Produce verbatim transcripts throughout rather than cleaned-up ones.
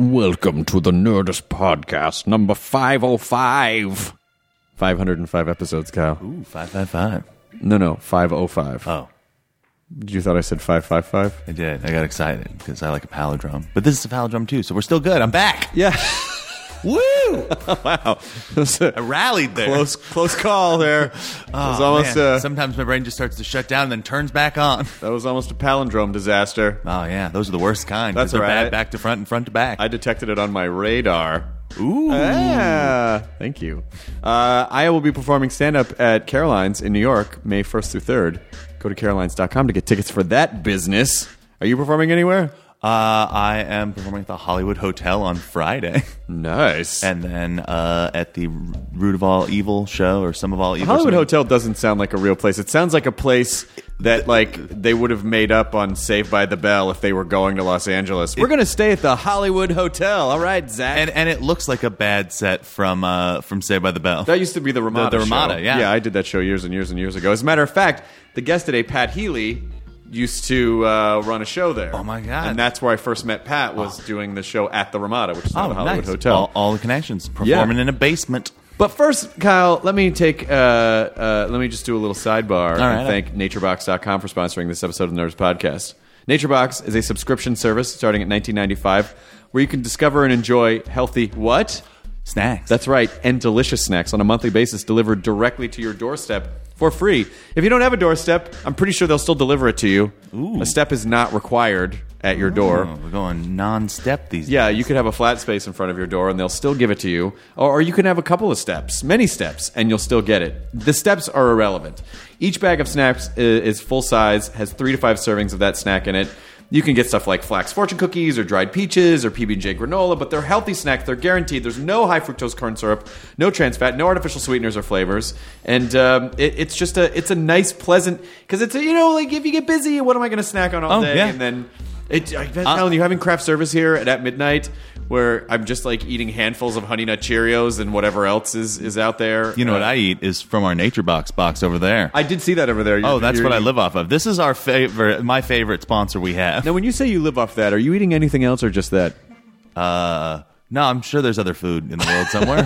Welcome to the Nerdist Podcast, number five oh five. five hundred five episodes, Kyle. Ooh, five five five. No, no, five oh five. Oh. You thought I said five five five? I did. I got excited because I like a palindrome. But this is a palindrome too, so we're still good. I'm back. Yeah. Woo! Wow. I rallied there. Close, close call there. Oh, That was almost man. a, Sometimes my brain just starts to shut down and then turns back on. that was almost a palindrome disaster. Oh, yeah. Those are the worst kind. That's They're all right. bad back to front and front to back. I detected it on my radar. Ooh. Ah, thank you. Uh, I will be performing stand-up at Caroline's in New York, May first through third. Go to carolines dot com to get tickets for that business. Are you performing anywhere? Uh, I am performing at the Hollywood Hotel on Friday. Nice. And then uh, at the Root of All Evil show or Some of All Evil. Hollywood something. Hotel doesn't sound like a real place. It sounds like a place that like they would have made up on Saved by the Bell if they were going to Los Angeles. We're going to stay at the Hollywood Hotel. All right, Zach. And and it looks like a bad set from uh, from Saved by the Bell. That used to be the Ramada The- the Ramada, show. yeah. Yeah, I did that show years and years and years ago. As a matter of fact, the guest today, Pat Healy, used to uh, run a show there. Oh, my God. And that's where I first met Pat, was doing the show at the Ramada, which is now Oh, the Hollywood nice. Hotel. All, all the connections. Performing in a basement. But first, Kyle, let me take. Uh, uh, let me just do a little sidebar right. and thank naturebox dot com for sponsoring this episode of the Nerds Podcast. NatureBox is a subscription service starting at nineteen ninety-five, where you can discover and enjoy healthy what? Snacks. That's right, and delicious snacks on a monthly basis delivered directly to your doorstep for free. If you don't have a doorstep, I'm pretty sure they'll still deliver it to you. Ooh. A step is not required at your door. Oh, we're going non-step these Yeah, days. you could have a flat space in front of your door and they'll still give it to you. Or, or you can have a couple of steps, many steps, and you'll still get it. The steps are irrelevant. Each bag of snacks is, is full size, has three to five servings of that snack in it. You can get stuff like Flax Fortune cookies or dried peaches or P B and J granola, but they're healthy snacks. They're guaranteed. There's no high fructose corn syrup, no trans fat, no artificial sweeteners or flavors, and um, it, it's just a it's a nice, pleasant, because it's a, you know, like if you get busy, what am I going to snack on all Oh, day? yeah. And then it, I'm Uh, telling you, having craft service here at, at midnight, where I'm just like eating handfuls of Honey Nut Cheerios and whatever else is, is out there. You know Uh, what I eat is from our Nature Box box over there. I did see that over there. oh, You're- that's you're what I eating- live off of. This is our favorite, my favorite sponsor we have. Now, when you say you live off that, are you eating anything else or just that? Uh, no, I'm sure there's other food in the world somewhere.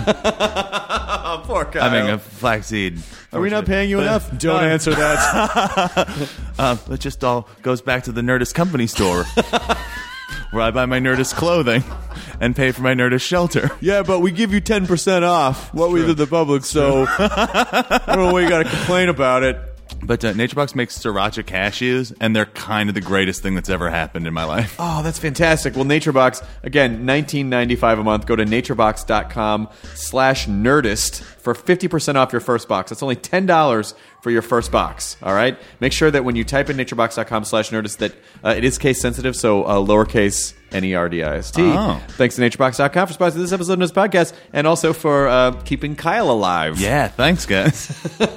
Oh, poor Kyle. I mean, a flaxseed. Are we not paying you But- enough? Don't No. answer that. Uh, it just all goes back to the Nerdist company store, where I buy my Nerdist clothing and pay for my Nerdist shelter. Yeah, but we give you ten percent off what we true. did to the public, so I don't know why you got to complain about it. But uh, NatureBox makes sriracha cashews, and they're kind of the greatest thing that's ever happened in my life. Oh, that's fantastic. Well, NatureBox, again, nineteen ninety-five a month. Go to naturebox dot com slash nerdist for fifty percent off your first box. That's only ten dollars for your first box, all right? Make sure that when you type in naturebox dot com slash nerdist that uh, it is case sensitive, so uh, lowercase N E R D I S T. Oh. Thanks to naturebox dot com for sponsoring this episode of this podcast, and also for uh, keeping Kyle alive. Yeah, thanks, guys.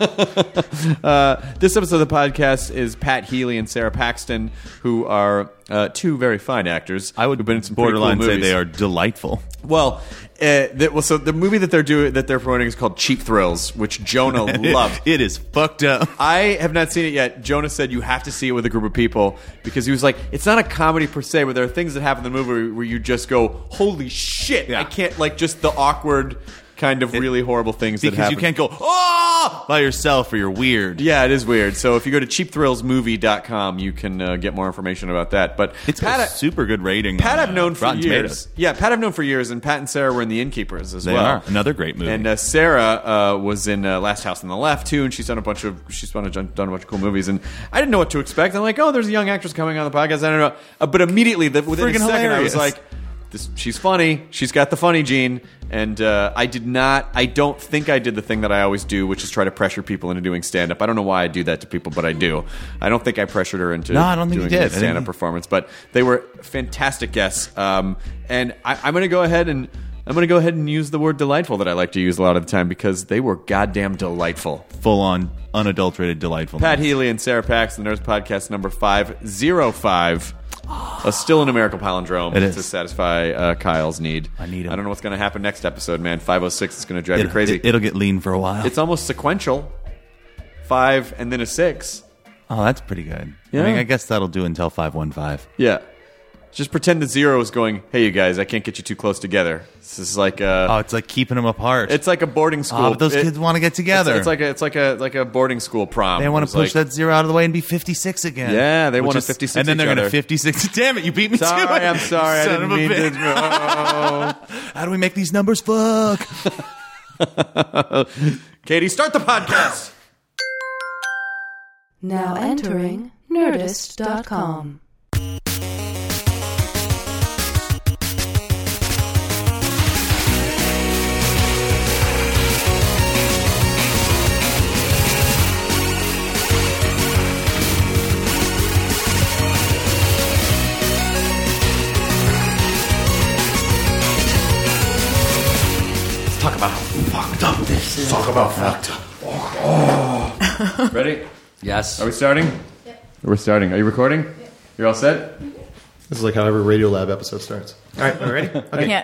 Uh, this episode of the podcast is Pat Healy and Sarah Paxton, who are uh, two very fine actors. I would who've been in some pretty borderline cool say movies. they are delightful. Well, uh, that, well, so the movie that they're doing that they're promoting is called Cheap Thrills, which Jonah loved. It is fucked up. I have not seen it yet. Jonah said you have to see it with a group of people because he was like, it's not a comedy per se, but there are things that happen in the movie where you just go, holy shit! Yeah. I can't, like, just the awkward kind of really horrible things that Because happen. you can't go, oh, by yourself or you're weird. Yeah, it is weird. So if you go to cheap thrills movie dot com, you can uh, get more information about that. But It's Pat, a super good rating. Pat on, I've known uh, for Rotten years. Tomatoes. Yeah, Pat I've known for years, and Pat and Sarah were in The Innkeepers as They well. are. Another great movie. And uh, Sarah uh, was in uh, Last House on the Left too, and she's done a bunch of she's done a, done a bunch of cool movies. And I didn't know what to expect. I'm like, oh, there's a young actress coming on the podcast. I don't know, uh, but immediately, the, within Friggin' a second, hilarious. I was like, this, she's funny. She's got the funny gene. And uh, I did not, I don't think I did the thing that I always do, which is try to pressure people into doing stand-up. I don't know why I do that to people, but I do. I don't think I pressured her into No, I don't think doing you did. a I think- stand-up performance. But they were fantastic guests. Um, and I, I'm going to go ahead and I'm going to go ahead and use the word delightful that I like to use a lot of the time because they were goddamn delightful. Full on, unadulterated, delightful. Pat Healy and Sarah Paxton, Nerds Podcast number five oh five. A still a numerical palindrome It is. to satisfy uh, Kyle's need. I need him. I don't know what's going to happen next episode, man. five oh six is going to drive It, you crazy. It, it'll get lean for a while. It's almost sequential. Five and then a six. oh, that's pretty good. Yeah. I mean, I guess that'll do until five one five. Yeah. Just pretend the zero is going, hey, you guys, I can't get you too close together. This is like a... Oh, it's like keeping them apart. It's like a boarding school. Oh, but those It- kids want to get together. It's, it's like a, it's like a like a boarding school prom. they want It's to push like, that zero out of the way and be fifty-six again. Yeah, they Which want to is- fifty-six And then they're each going to other. fifty-six. Damn it, you beat me to Sorry, it. I'm sorry. I Son didn't of a mean bitch. to. How do we make these numbers fuck? Oh. Katie, start the podcast. Now entering Nerdist dot com. Talk about how fucked up this is. Talk about fucked up. Oh. Ready? Yes. Are we starting? Yep. We're starting. Are you recording? Yep. You're all set? This is like how every Radio Lab episode starts. All right, are we ready? Okay. Yeah.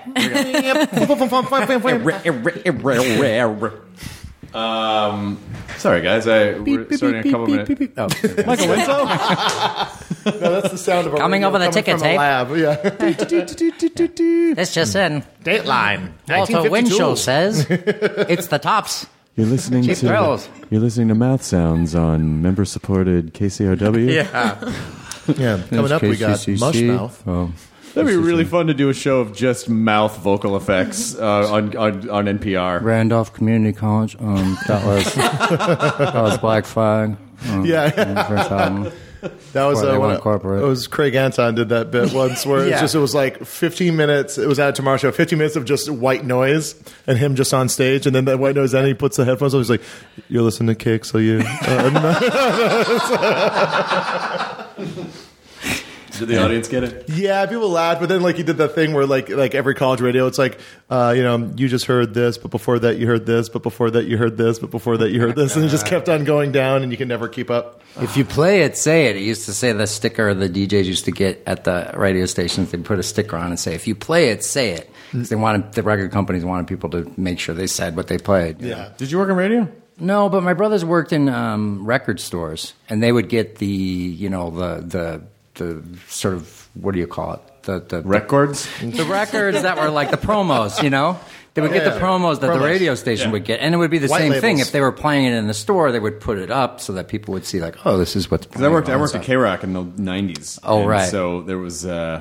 um, sorry, guys. I, we're starting a couple minutes. Oh. Michael Winslow? No, that's the sound of a Coming radio over the coming ticker from a tape. lab. Yeah. This just in. Dateline. Walter Winchell says it's the tops. You're listening Cheap to thrills. you're listening to Mouth Sounds on member-supported K C O W. Yeah. Yeah. Coming up, we got Mushmouth. Oh. That'd be really fun to do a show of just mouth vocal effects uh, on, on on N P R. Randolph Community College. Um, that was that was Black Flag. Um, Yeah. the first album. That was Before they uh, when went I- corporate. it was Craig Anton did that bit once where it Yeah. was just it was like fifteen minutes. It was at a Tomorrow Show. Fifteen minutes of just white noise and him just on stage, and then that white noise. Then he puts the headphones on. He's like, "You're listening to K X L U." Did the audience get it? Yeah, people laughed, but then like he did that thing where like like every college radio, it's like uh, you know, you just heard this, but before that you heard this, but before that you heard this, but before that you heard this, and it just kept on going down, and you can never keep up. If you play it, say it. It used to say the sticker the D Js used to get at the radio stations. They'd put a sticker on and say, "If you play it, say it." 'Cause they wanted the record companies wanted people to make sure they said what they played. you know? Yeah, Did you work on radio? No, but my brothers worked in um, record stores, and they would get the you know the the the sort of what do you call it the the Records? the records that were like the promos, you know. They would Oh, get yeah, the promos that promos. the radio station Yeah. would get, and it would be the White same thing. labels. If they were playing it in the store, they would put it up so that people would see, like, oh, this is what's Because playing. I worked, I all worked this at stuff. K Rock in the nineties. Oh, and right. So there was, uh,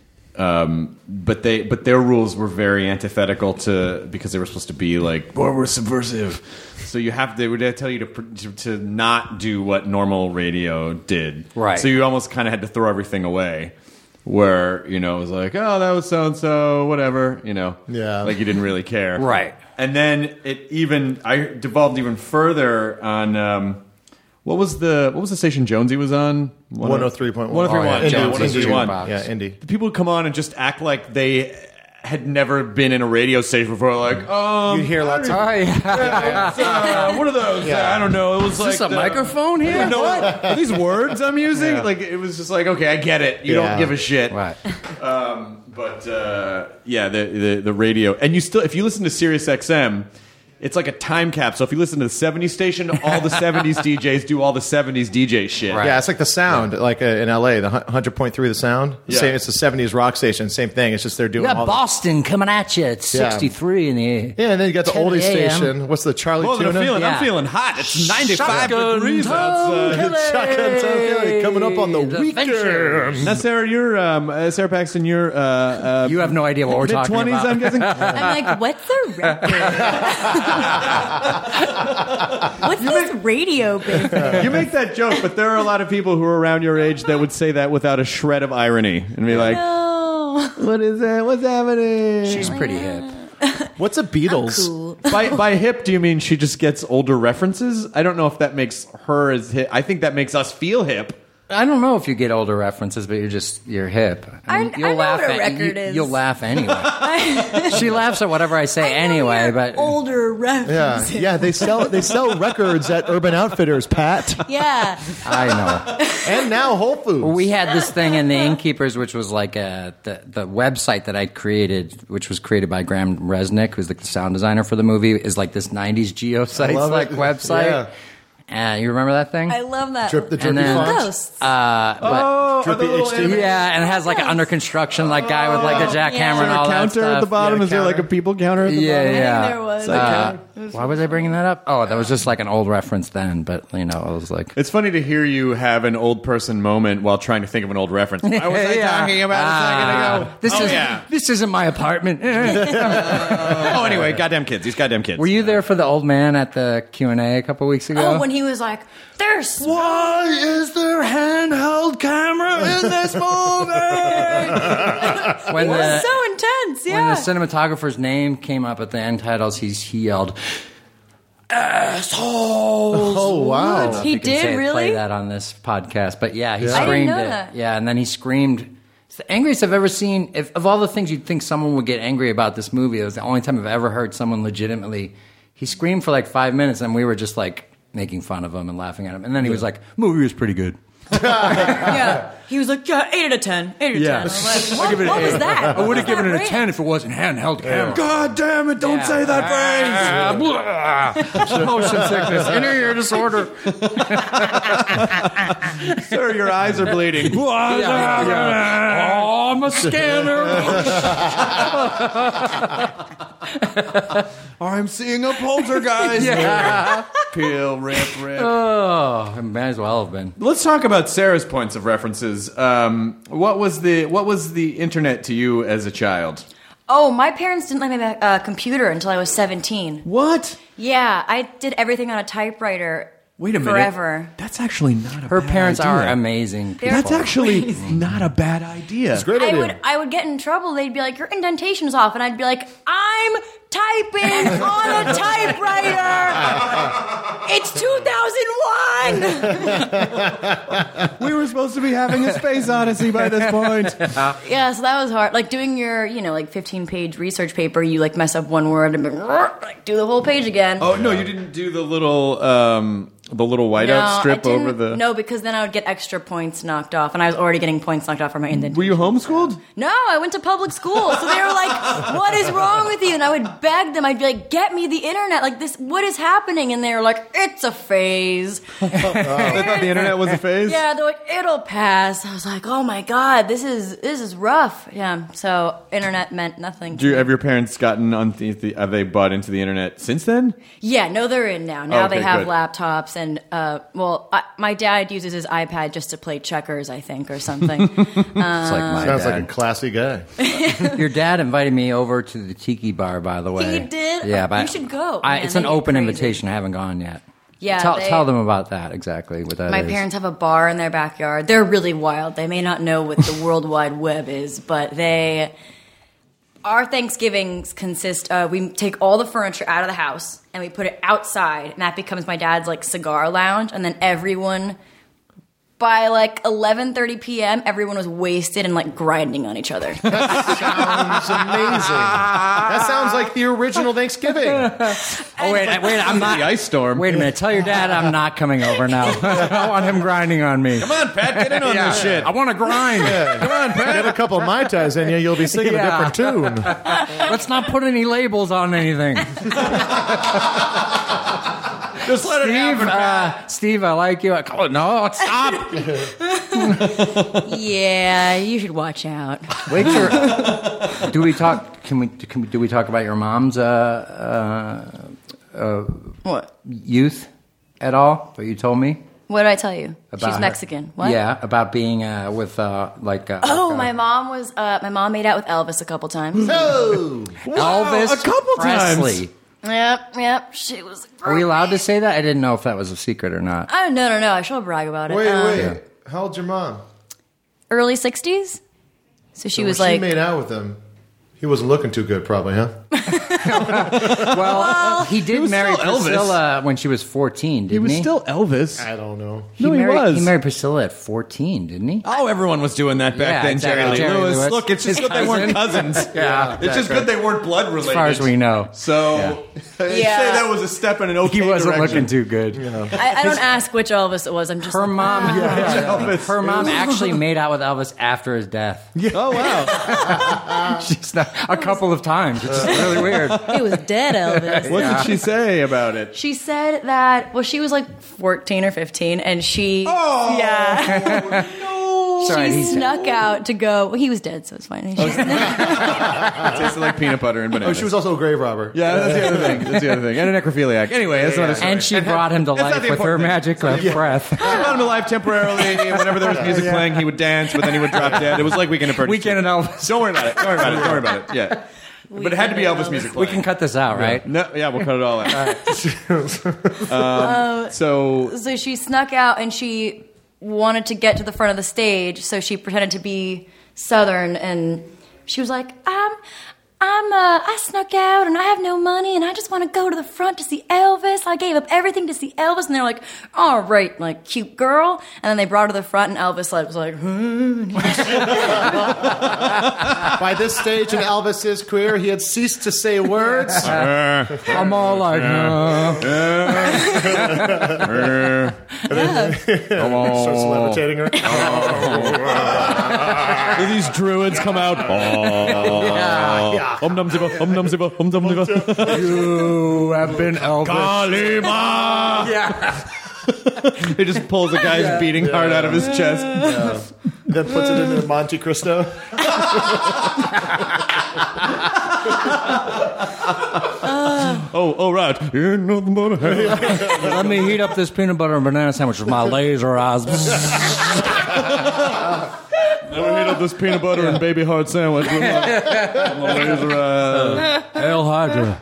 um, but they, but their rules were very antithetical to because they were supposed to be like, boy, we're subversive. So you have they would tell you to pr- to, to not do what normal radio did. Right. So you almost kind of had to throw everything away. Where you know it was like, oh, that was so and so, whatever, you know, Yeah. like you didn't really care, Right. And then it even I devolved even further on um, what was the what was the station Jonesy was on one oh three point one. one oh three point one. Oh, yeah, Yeah, Jonesy one oh three point one. Jukebox. Yeah, indie. The people would come on and just act like they had never been in a radio station before. Like, um, You hear lots of Oh, yeah. uh, what are those? Yeah. I don't know. It was Is like this a the- microphone I here? don't know. Are these words I'm using? Yeah. Like, it was just like, okay, I get it. You Yeah. don't give a shit. Right. Um, but uh, yeah, the, the the radio, and you still, if you listen to Sirius X M, it's like a time capsule. If you listen to the seventies station, all the seventies D Js do all the seventies D J shit. Right. Yeah, it's like the sound, like uh, in L A, the one hundred point three The Sound. Yeah. Same, it's the seventies rock station. Same thing. It's just they're doing You got all the- Boston coming at you at Yeah. sixty-three in the Yeah, and then you got the ten oldies a m. station. What's the Charlie Well, Tuna? they're feeling, Yeah. I'm feeling hot. It's ninety-five Shotgun degrees Tom outside. Kelly. Shotgun Tom Kelly coming up on the, The weekend. Ventures. Now, Sarah, you're um, uh, Sarah Paxton. You're uh, uh, You have no idea what we're mid talking twenties. about. I'm guessing. I'm like, what's a record? What's this radio business? You make that joke, but there are a lot of people who are around your age that would say that without a shred of irony and be like, No. "What is that? What's happening?" She's pretty hip. What's a Beatles? Cool. by by hip, do you mean she just gets older references? I don't know if that makes her as hip. I think that makes us feel hip. I don't know if you get older references, but you're just you're hip. I- mean, you'll I know laugh what a at, record you, is. You'll laugh anyway. She laughs at whatever I say anyway, but older Yeah, references. yeah. They sell they sell records at Urban Outfitters, Pat, Yeah. I know. and now Whole Foods. We had this thing in the Innkeepers, which was like a, the the website that I created, which was created by Graham Resnick, who's the sound designer for the movie, is like this nineties geosites love like it. website. Yeah. Uh, you remember that thing? I love that. Drip the And drippy then- font. Ghosts. Uh, but- Oh, Drippy the little H D. anime- yeah, and it has like an under construction like guy with like a jackhammer Yeah. and all that counter stuff. at the bottom. Yeah, Is there like a counter. people counter at the Yeah, bottom? yeah. there was. Uh, why was I bringing that up? Oh, that was just like an old reference then, but you know, I was like, It's funny to hear you have an old person moment while trying to think of an old reference. Why was I Yeah. talking about a second Ah, ago? This oh, is yeah. this isn't my apartment. Oh, anyway, goddamn kids. These goddamn kids. Were you there for the old man at the Q and A a couple weeks ago? Oh, when he was like, "There's Why is there handheld camera in this movie? when it was the so intense." when Yeah. the cinematographer's name came up at the end titles, he's he yelled, "Assholes!" Oh, wow. He You can did say- really. play that on this podcast, but yeah, he Yeah. I didn't screamed know it. that. Yeah, and then he screamed. It's the angriest I've ever seen. If, of all the things you'd think someone would get angry about this movie, it was the only time I've ever heard someone legitimately. He screamed for like five minutes, and we were just like making fun of him and laughing at him. And then he was like, "Movie was pretty good." Yeah. He was like, "Yeah, eight out of ten. Eight out of Yeah. ten." I was like, what, what was that? I would have What given was it a that ten if it wasn't handheld camera. God damn it! Don't say that phrase. Motion sickness, inner ear disorder. Sir, your eyes are bleeding. Yeah, yeah. Oh, I'm a scanner. I'm seeing a poltergeist. Yeah. Peel, rip, rip. Oh, it might as well have been. Let's talk about Sarah's points of references. Um, what was the what was the internet to you as a child? Oh, my parents didn't let me have a uh, computer until I was seventeen. What? Yeah, I did everything on a typewriter. Wait a minute. Forever. That's actually not a Her bad parents idea. are amazing people. That's actually not a bad idea. It's a great I idea. would I would get in trouble. They'd be like, "Your indentation's off," and I'd be like, "I'm typing on a typewriter. It's two thousand one." We were supposed to be having a space odyssey by this point. Yeah, so that was hard. Like doing your, you know, like fifteen page research paper, you like mess up one word and like do the whole page again. Oh no, you didn't do the little um, the little whiteout No, strip I didn't- over the. No, because then I would get extra points knocked off, and I was already getting points knocked off from my indentation. Were you homeschooled? No, I went to public school. So they were like, "What is wrong with you?" And I would beg them. I'd be like, "Get me the internet. Like this, what is happening?" And they were like, "It's a phase." The internet was a phase. Yeah, they're like, "It'll pass." I was like, "Oh my god, this is this is rough." Yeah. So internet meant nothing. Do you, have your parents gotten on the, the? Have they bought into the internet since then? Yeah, no, they're in now. Now Okay, they have good. laptops, and uh, well, I, my dad uses his iPad just to play checkers, I think, or something. It's like my Sounds dad. like a classy guy. Your dad invited me over to the Tiki Bar, by the way. He did? Yeah, but You should go. I, Man, it's they an get open crazy. invitation. I haven't gone yet. Yeah, tell, they- tell them about that exactly. What that My is. parents have a bar in their backyard. They're really wild. They may not know what the World Wide Web is, but they. Our Thanksgivings consist of we take all the furniture out of the house and we put it outside, and that becomes my dad's like cigar lounge, and then everyone. By like eleven thirty p.m., everyone was wasted and like grinding on each other. Sounds amazing. That sounds like the original Thanksgiving. Oh wait, I- wait! I'm not. The ice storm. Wait a minute. Tell your dad I'm not coming over now. I don't want him grinding on me. Come on, Pat, get in on Yeah. this shit. I want to grind. Come on, Pat. Get a couple of Mai Tais in you, you'll be singing Yeah. a different tune. Let's not put any labels on anything. Just let it Steve, happen. uh, Steve, I like you. I call it. No, stop. Yeah, you should watch out. Wait, your, do we talk? Can we? Can we? Do we talk about your mom's uh, uh, What? youth at all? What you told me What did I tell you? about She's her- Mexican. What? Yeah, about being uh, with uh, like. Uh, Oh, like, uh, my mom was. Uh, my mom made out with Elvis a couple times. Oh, Elvis a couple times. Presley. Yep, yep. She was. Are we allowed to say that? I didn't know if that was a secret or not. Oh no, no, no! I shall brag about it. wait, Um, wait. Yeah. How old's your mom? Early sixties. So she So was when like. she made out with him. He wasn't looking too good, probably, huh? Well, he did was marry still Elvis. Priscilla when she was fourteen, didn't He he? was still Elvis. I don't know. He, No, he married, was. He married Priscilla at fourteen, didn't he? Oh, everyone was doing that back Yeah, then, exactly. Jerry Lee Jerry Lewis. Lewis. Look, it's just His good they weren't cousin. cousins. Yeah, It's just good they weren't blood related. As far as we know. So, Yeah. I'd say Yeah. that was a step in an okay He wasn't direction. looking too good. I, I don't ask which Elvis it was. I'm just Her like, mom, Elvis. her mom actually made out with Elvis after his death. Oh, wow. She's not, a couple of times. It's just really weird. It was dead Elvis. What did she say about it? She said that, well, she was like fourteen or fifteen, and she, Oh, yeah, Sorry, she he's snuck out to go. Well, he was dead, so it's fine. She snuck- It tasted like peanut butter and Oh, bananas. she was also a grave robber. Yeah, that's the other thing. That's the other thing. And a necrophiliac. Anyway, that's another story. And she brought him to That's not life the with her important thing. magic of breath. She brought him to life temporarily. And whenever there was music playing, he would dance, but then he would drop dead. It was like Weekend at Bernie's. Weekend at Elvis. Don't worry about it. Don't worry about it. Don't worry about it. Yeah. But it had to be Elvis music We playing. can cut this out, right? No, yeah, we'll cut it all out. um, so, so she snuck out, and she wanted to get to the front of the stage, so she pretended to be Southern, and she was like, I'm, I'm, uh, I snuck out, and I have no money, and I just want to go to the front to see Elvis. I gave up everything to see Elvis, and they're like, all right, like, cute girl. And then they brought her to the front, and Elvis like, was like, hmm. By this stage in Elvis's career, he had ceased to say words. I'm all like, uh, Starts levitating her. these druids come out. Om num ziva, om num ziva, om num ziva. you have been Elvis. Kalima! Yeah. He just pulls a guy's beating heart out of his chest. Then puts it into Monte Cristo. Oh, oh, right. You're nothing but a hell. Let me heat up this peanut butter and banana sandwich with my laser eyes. Let me heat up this peanut butter and baby heart sandwich with my, with my laser eye. Hail Hydra.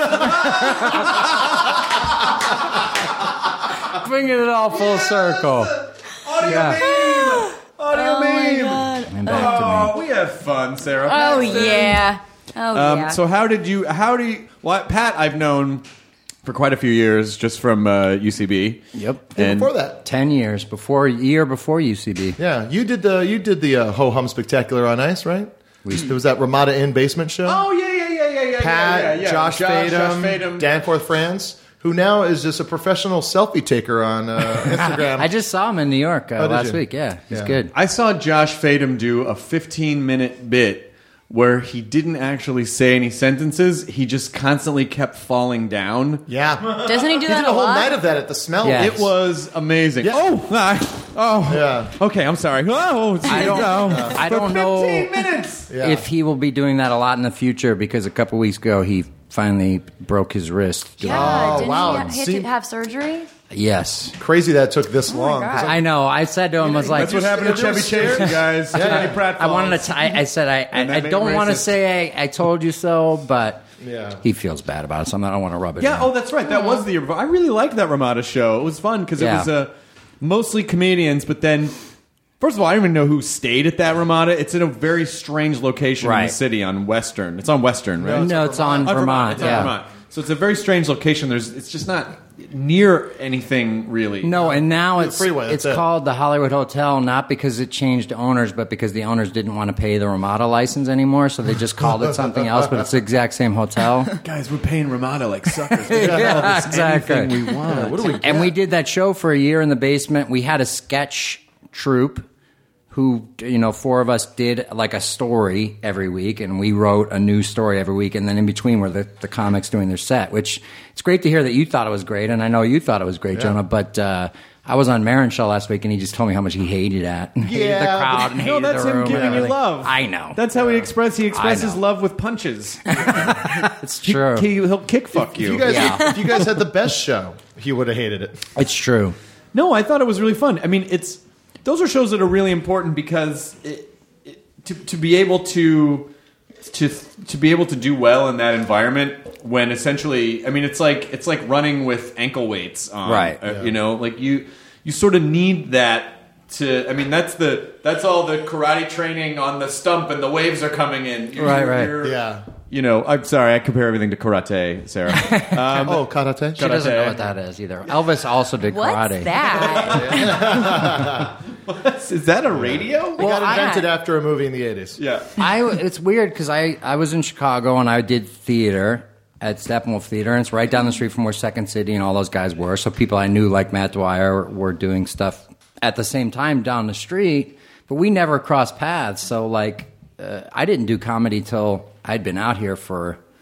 Bringing it all full circle. Audio Yeah. meme! Audio Oh my meme! God. And back to me. Oh, we have fun, Sarah. Oh, Paxton. yeah. Oh, Um, yeah. So how did you? How do you? Well, Pat, I've known for quite a few years, just from uh, U C B. Yep. And Before that, Ten years before, year before U C B. yeah, you did the you did the uh, Ho Hum Spectacular on Ice, right? There was that Ramada Inn basement show. Oh yeah, yeah, yeah, yeah, yeah. Pat, yeah, yeah. Josh, Josh, Fadum, Josh Fadum. Danforth France, who now is just a professional selfie taker on uh, Instagram. I just saw him in New York uh, Oh, did last you? week. Yeah, he's Yeah. good. I saw Josh Fadum do a fifteen minute bit where he didn't actually say any sentences. He just constantly kept falling down. yeah, Doesn't he do he that did a a whole lot? night of that at the Smell. Yeah. It was amazing. Yeah. Oh, I, oh, Yeah. Okay, I'm sorry. Oh, I don't, no. I don't know fifteen minutes. Yeah. if he will be doing that a lot in the future because a couple weeks ago he finally broke his wrist. Yeah, Oh, didn't wow. he ha- he had See- to have surgery? Yes. Crazy that it took this long. God. 'cause I know. I said to him, I was like, That's what happened to There Chevy was Chase, you stairs. guys. Danny Pratt I wanted falls. to. T- I, I said I. And I, that I made don't him want to racist. say I, I told you so, but Yeah. he feels bad about it, so I don't want to rub it. Yeah, in. oh, that's right. That was the. I really liked that Ramada show. It was fun because it Yeah. was uh, mostly comedians, but then. First of all, I don't even know who stayed at that Ramada. It's in a very strange location in Right. the city on Western. It's on Western, right? no, it's on On Vermont. It's on yeah. Vermont. So it's a very strange location. There's, it's just not near anything really. No, and now it's freeway, that's it's it. called the Hollywood Hotel, not because it changed owners, but because the owners didn't want to pay the Ramada license anymore, so they just called it something else. But it's the exact same hotel. Guys, we're paying Ramada like suckers. yeah, exactly. Anything we want. What do we? And we did that show for a year in the basement. We had a sketch troupe who, you know, four of us did like a story every week, and we wrote a new story every week. And then in between were the, the comics doing their set, which it's great to hear that you thought it was great. And I know you thought it was great, Jonah, but uh, I was on Maron's show last week, and he just told me how much he hated it. And hated the Yeah, crowd and No, hated that's the him room and giving you everything. love. I know. That's how he expresses. He expresses know. love with punches. It's true. He, he'll kick fuck If you. you guys, Yeah. if you guys had the best show, he would have hated it. It's true. No, I thought it was really fun. I mean, it's those are shows that are really important because it, it, to to be able to to to be able to do well in that environment when essentially, I mean, it's like it's like running with ankle weights on, Right. uh, You know, like you you sort of need that to. I mean, that's the that's all the karate training on the stump and the waves are coming in. You're, Right, right. you're- Yeah. You know, I'm sorry, I compare everything to karate, Sarah. Um, Oh, karate. She doesn't Karate. know what that is either. Elvis also did What's karate. that? is that a radio? It got I- invented after a movie in the eighties. Yeah. I it's weird because I, I was in Chicago and I did theater at Steppenwolf Theater, and it's right down the street from where Second City and all those guys were. So people I knew, like Matt Dwyer, were doing stuff at the same time down the street, but we never crossed paths. So like, uh, I didn't do comedy till I'd been out here for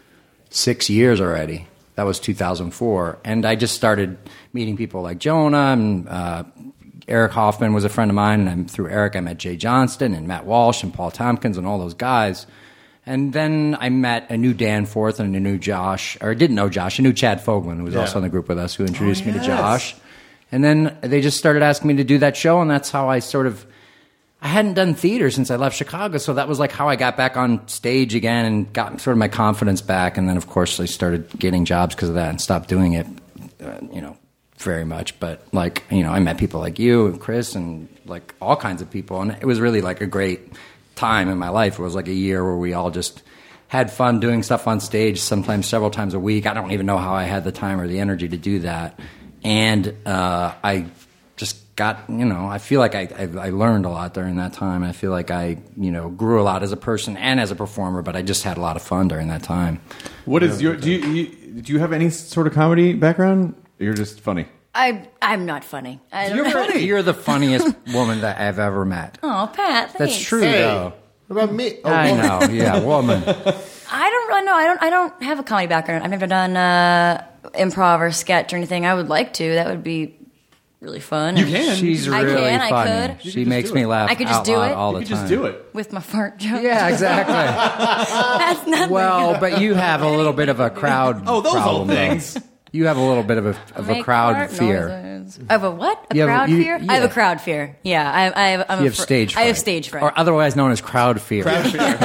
six years already. That was two thousand four. And I just started meeting people like Jonah, and uh, Eric Hoffman was a friend of mine, and I'm, through Eric I met Jay Johnston and Matt Walsh and Paul Tompkins and all those guys. And then I met a new Danforth and a new Josh, or I didn't know Josh, I knew Chad Fogelman, who was Yeah. also in the group with us, who introduced Oh, me to yes. Josh. And then they just started asking me to do that show, and that's how I sort of, I hadn't done theater since I left Chicago, so that was like how I got back on stage again and got sort of my confidence back. And then, of course, I started getting jobs because of that and stopped doing it, uh, you know, very much. But, like, you know, I met people like you and Chris and, like, all kinds of people, and it was really, like, a great time in my life. It was like a year where we all just had fun doing stuff on stage, sometimes several times a week. I don't even know how I had the time or the energy to do that. And uh, I just got, you know, I feel like I, I, I learned a lot during that time. I feel like I, you know, grew a lot as a person and as a performer, but I just had a lot of fun during that time. What is your do you, you do you have any sort of comedy background? You're just funny. I I'm not funny. I don't You're know. funny. You're the funniest woman that I've ever met. Oh, Pat, thanks. That's true, Hey, though. what about me? Oh, I woman. know, yeah, woman. I don't really know. I don't. I don't have a comedy background. I've never done uh, improv or sketch or anything. I would like to. That would be really fun. You can. She's I really can, I funny. could. You She could just makes do me it. laugh I could just out do loud it. all You the could time. just do it. with my fart joke. Yeah, exactly. That's nothing. Well, but you have a little bit of a crowd Oh, those problem, old though. things. You have a little bit of a of a Make crowd fart fear. noises. I have a what? A You have- crowd you- fear? I have yeah. a crowd fear. Yeah, I, I have. I'm You a have fr- stage fright. I have stage fright. Or otherwise known as crowd fear. I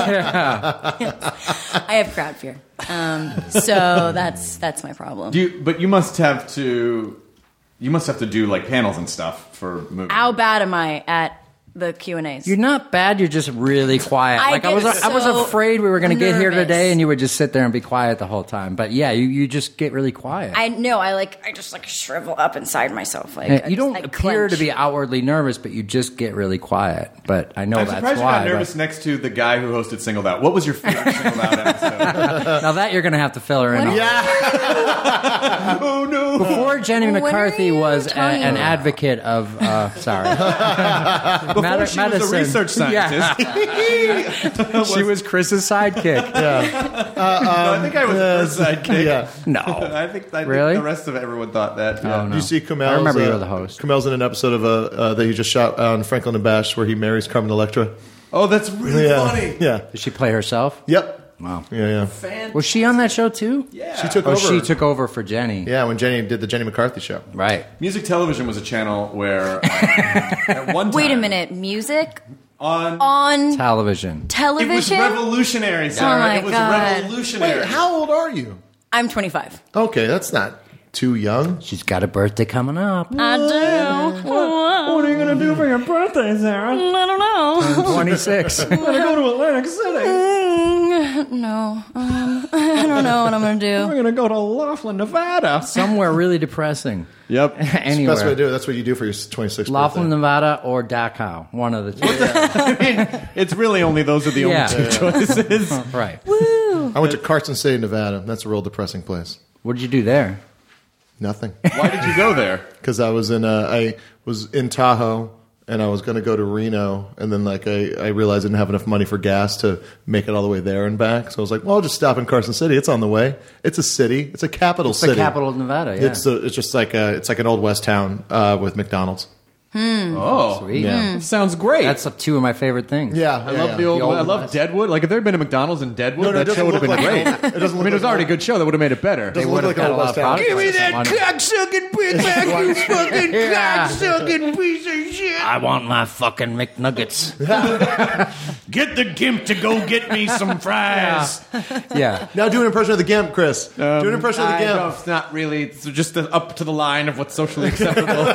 have crowd fear. Um, so that's that's my problem. Do you, but you must have to you must have to do like panels and stuff for movies. How bad am I at the Q and A's? You're not bad. You're just really quiet. I like I get was, I was so afraid we were going to get here nervous. today, and you would just sit there and be quiet the whole time. But yeah, you, you just get really quiet. I know. I like. I just like shrivel up inside myself. Like Yeah, I you just- don't I appear clench. to be outwardly nervous, but you just get really quiet. But I know I'm that's surprised why. you're not nervous but- next to the guy who hosted Singled Out. What was your favorite Singled Out episode? now that you're going to have to fill her in. What on. Oh no! Before Jenny When are McCarthy you was a, talking an about? advocate of, uh, sorry, Before Medi- she was a medicine. research scientist. she was Chris's sidekick. No, I think I was the first sidekick. Yeah. No, I think, I think Really? the rest of everyone thought that. Yeah. Oh, no. Do you see Kumail's? I remember you uh, were the host. Kumail's in an episode of uh, uh, that he just shot on Franklin and Bash where he marries Carmen Electra. Oh, that's really Yeah. funny. Yeah. Did she play herself? Yep. Wow. Yeah, yeah. Was she on that show too? Yeah. She took Oh, over. she took over for Jenny. Yeah, when Jenny did the Jenny McCarthy show. Right. Music Television was a channel where um, at one time Wait a minute. Music on on Television. it was television. revolutionary, Sarah. my it was God. revolutionary. Wait, how old are you? I'm twenty-five. Okay, that's not too young. She's got a birthday coming up. I do. What are you gonna do for your birthday, Sarah? I don't know. twenty-six. I'm gonna go to Atlantic City. Mm, no. Um, I don't know what I'm gonna do. We're gonna go to Laughlin, Nevada. Somewhere really depressing. Yep. Best way to Anywhere. do it. That's what you do for your twenty-sixth Laughlin, birthday. Nevada, or Dachau. One of the two. I mean, it's really only those are the Yeah. only two choices. Right. I went to Carson City, Nevada. That's a real depressing place. What did you do there? Nothing. Why did you go there? Because I was in uh, I was in Tahoe and I was going to go to Reno, and then like I, I realized I didn't have enough money for gas to make it all the way there and back. So I was like, well, I'll just stop in Carson City. It's on the way. It's a city. It's a capital It's city. the capital of Nevada. Yeah. It's a, it's just like a, it's like an old west town uh, with McDonald's. Oh, Sweet. Yeah. sounds great. That's two of my favorite things. Yeah, I love the old. old I love West. Deadwood. Like if there had been a McDonald's in Deadwood, No, no, it that doesn't show would have been look like- great. it doesn't I look mean, it was like already a a- good show that would have made it better. Doesn't would look have like an got old a lot west of town. products. One- cocksucking Big Mac, you fucking Yeah. cocksucking piece of shit. I want my fucking McNuggets. Get the gimp to go get me some fries. Yeah. Now do an impression of the Gimp, Chris. do an impression of the I Gimp. know, it's not really. It's just the, up to the line of what's socially acceptable.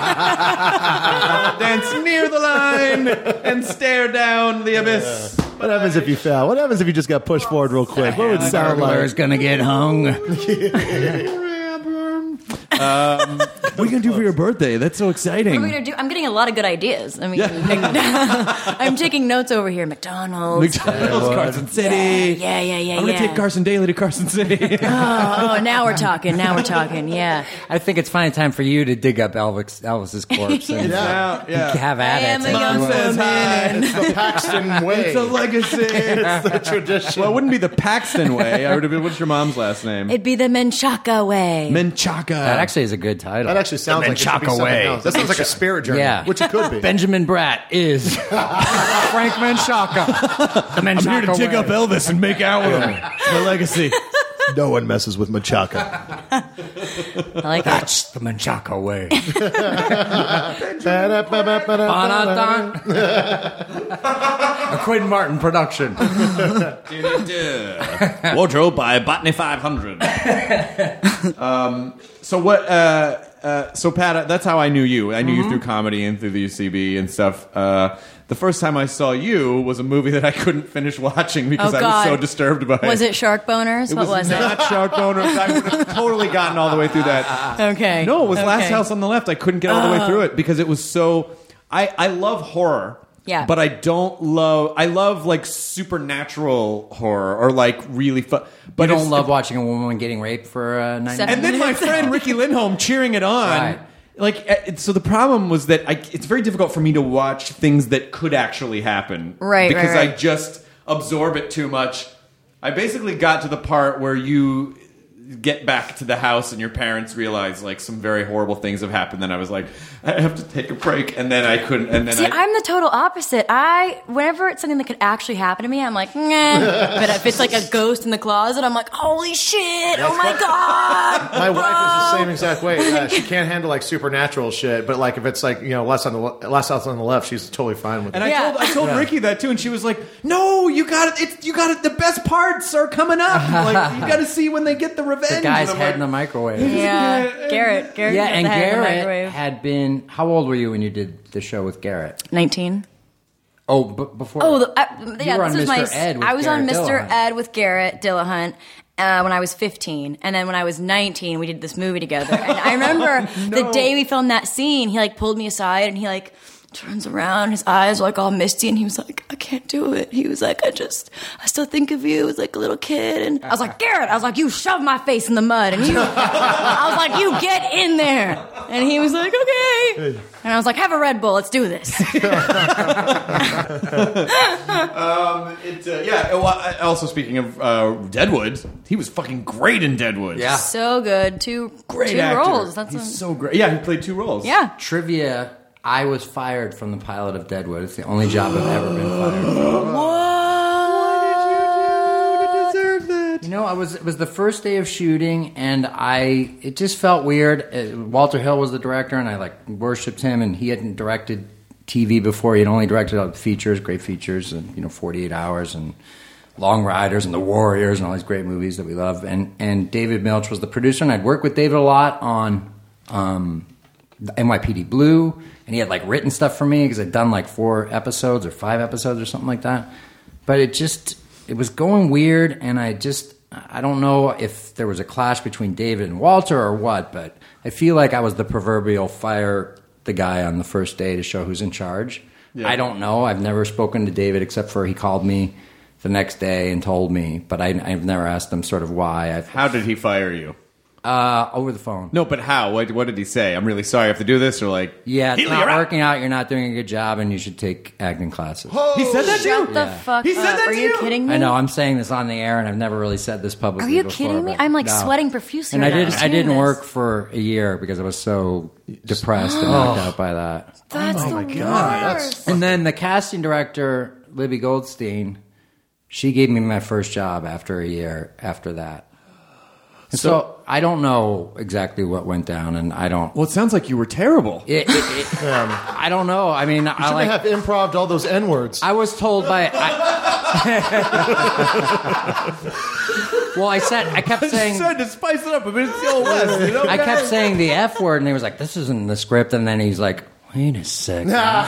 Dance near the line and stare down the abyss. What happens if you fail? What happens if you just got pushed forward real quick? What would it sound like? Burglar's gonna get hung. What are you gonna do for your birthday? That's so exciting. What are we gonna do? I'm getting a lot of good ideas. I mean, I'm taking notes over here. McDonald's. McDonald's, Carson City. Yeah, yeah, yeah, I'm gonna yeah. take Carson Daly to Carson City. Oh, oh, now we're talking. Now we're talking. Yeah. I think it's finally time for you to dig up Elvis, Elvis's corpse and yeah, yeah. have at I am it. a young Mom says hi. It's the Paxton way. It's a legacy. It's the tradition. Well, it wouldn't be the Paxton way. I would have been. What's your mom's last name? It'd be the Menchaca way. Menchaca. That actually is a good title. That actually sounds like it should be something Way. else. That sounds like a spirit journey, Yeah. which it could be. Benjamin Bratt is Frank Menchaca. The Menchaca I'm here to dig way. up Elvis and make out with him. The legacy. No one messes with Machaca. I like that. That's the Menchaca way. A Quentin Martin production. Wardrobe by Botany five hundred. um, so what? Uh, uh, so Pat, that's how I knew you. I knew you through comedy and through the U C B and stuff. Uh, the first time I saw you was a movie that I couldn't finish watching because Oh, I God. was so disturbed by it. Was it Shark Boners? It what was was it? not Shark Boners. I would have totally gotten all the way through that. Okay. No, it was Last Okay. House on the Left. I couldn't get all the way through it because it was so. I, I love horror. Yeah. But I don't love. I love like supernatural horror or like really fun. But You don't it's- love watching a woman getting raped for uh, nine Seven- And then my friend Ricky Lindholm cheering it on. Right. Like, uh, so the problem was that I, it's very difficult for me to watch things that could actually happen. Right, Because right, right. I just absorb it too much. I basically got to the part where you get back to the house and your parents realize like some very horrible things have happened. Then I was like, I have to take a break. And then I couldn't. And then See, I, I'm the total opposite. I, whenever it's something that could actually happen to me, I'm like, nah. But if it's like a ghost in the closet, I'm like, holy shit! Oh my god! My wife is the same exact way. Uh, she can't handle like supernatural shit, but like if it's like you know less on the le- less house on the left, she's totally fine with And it. I Yeah. told I told Ricky that too, and she was like, "No, you got it. It's, you got it. The best parts are coming up. Like you got to see when they get the revenge." The guy's And I'm head like, in the microwave. Yeah, Garrett. Garrett. Yeah, got and the head in the Garrett microwave. had been. How old were you when you did the show with Garrett? nineteen. Oh, b- before. Oh, the, I, yeah, were this on was Mister my. Ed with I was on Garrett Mister Dillahunt. Ed with Garrett Dillahunt uh, when I was fifteen, and then when I was nineteen, we did this movie together. And I remember the day we filmed that scene, he like pulled me aside and he like turns around, his eyes were like all misty, and he was like, "I can't do it." He was like, "I just, I still think of you as like a little kid." And I was like, "Garrett," I was like, "You shove my face in the mud," and you, I was like, "You get in there," and he was like, "Okay," and I was like, "Have a Red Bull, let's do this." Um, it, uh, yeah. Well, I- also, speaking of uh, Deadwood, he was fucking great in Deadwood. Yeah. So good, two great two actor. roles. That's He's a, so great. Yeah, he played two roles. yeah. Trivia. I was fired from the pilot of Deadwood. It's the only job I've ever been fired from. What? Deserve that. You know, I was it was the first day of shooting, and I it just felt weird. Uh, Walter Hill was the director, and I like worshipped him. And he hadn't directed T V before; he had only directed uh, features, great features, and you know, forty-eight hours and Long Riders and The Warriors and all these great movies that we love. And and David Milch was the producer, and I'd worked with David a lot on um, N Y P D Blue, and he had like written stuff for me because I'd done like four episodes or five episodes or something like that. But it just it was going weird, and I just I don't know if there was a clash between David and Walter or what, but I feel like I was the proverbial fire the guy on the first day to show who's in charge. Yeah. I don't know. I've never spoken to David except for he called me the next day and told me, but I, I've never asked him sort of why. I've, How did he fire you? uh, over the phone. No, but how? What, what did he say? I'm really sorry I have to do this, or like, Yeah, it's Healy, not you're out. working out. You're not doing a good job, and you should take acting classes. He said that to you? Shut the fuck He said up. that Are to you you? kidding me? I know I'm saying this on the air, and I've never really said this publicly. Are you before, kidding me? but I'm like no. sweating profusely. And right I now didn't. just I hearing didn't this. work for a year because I was so depressed and knocked out by that. That's Oh the my God, worst. And then the casting director, Libby Goldstein, she gave me my first job after a year after that. And so, So- I don't know exactly what went down, and I don't. Well, it sounds like you were terrible. It, it, it, I don't know. I mean, I Should like. have improv'd all those N words. I was told by. I, well, I said I kept saying. Tried to spice it up, but it's the old west. You know? I kept saying the F word, and he was like, "This isn't in the script." And then he's like, Wait a second.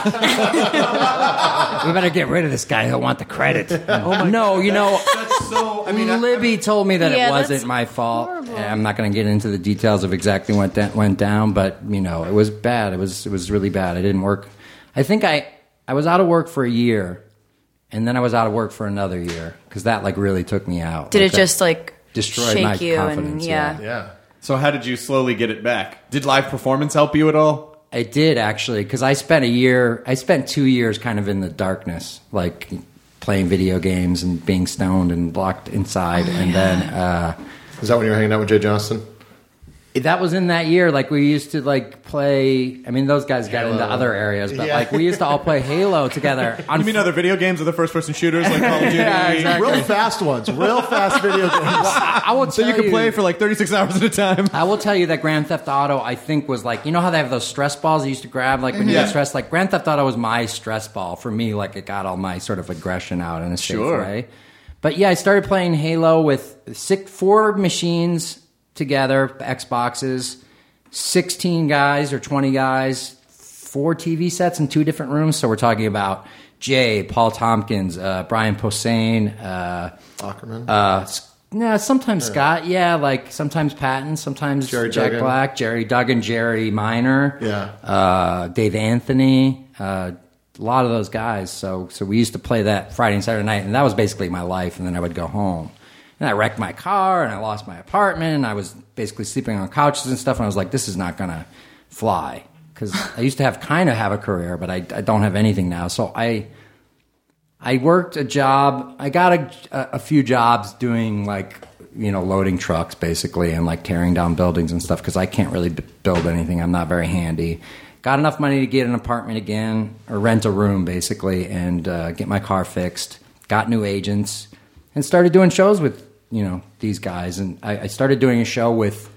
We better get rid of this guy. He'll want the credit. Oh no, you know, That's so. I mean, I- Libby told me that Yeah, it wasn't that's my fault. horrible. I'm not going to get into the details of exactly what that went down, but you know, it was bad. It was it was really bad. I didn't work. I think I I was out of work for a year, and then I was out of work for another year because that like really took me out. Did Like, it that just like destroyed shake my you and confidence? yeah. Yeah. So how did you slowly get it back? Did live performance help you at all? I did actually, because I spent a year, I spent two years kind of in the darkness, like playing video games and being stoned and locked inside. and then uh, Is that when you were hanging out with Jay Johnston? that was in that year. Like we used to like play. I mean, those guys got Halo. into other areas, but Yeah. like we used to all play Halo together. On You mean other video games or the first-person shooters like Call of Duty? Yeah, exactly. Real fast ones. Real fast video games. I will So tell you could play for like thirty-six hours at a time. I will tell you that Grand Theft Auto, I think, was like, you know how they have those stress balls you used to grab, like when you Yeah. get stressed? Like, Grand Theft Auto was my stress ball for me. Like, it got all my sort of aggression out in a safe Sure. way. But yeah, I started playing Halo with six, four machines together, Xboxes, sixteen guys or twenty guys, four T V sets in two different rooms. So we're talking about Jay, Paul Tompkins, uh, Brian Posehn, uh, Ackerman. uh, s- yeah, sometimes Scott. Yeah, like sometimes Patton, sometimes Jerry Jack Duggan. Black, Jerry Duggan, Jerry Minor, Yeah. uh, Dave Anthony, uh, a lot of those guys. So, so we used to play that Friday and Saturday night, and that was basically my life. And then I would go home, and I wrecked my car, and I lost my apartment, and I was basically sleeping on couches and stuff. And I was like, this is not gonna fly, because I used to have kind of have a career, but I, I don't have anything now. So I. I worked a job. I got a, a few jobs doing like, you know, loading trucks basically and like tearing down buildings and stuff because I can't really b- build anything. I'm not very handy. Got enough money to get an apartment again or rent a room basically and uh, get my car fixed. Got new agents and started doing shows with, you know, these guys. And I, I started doing a show with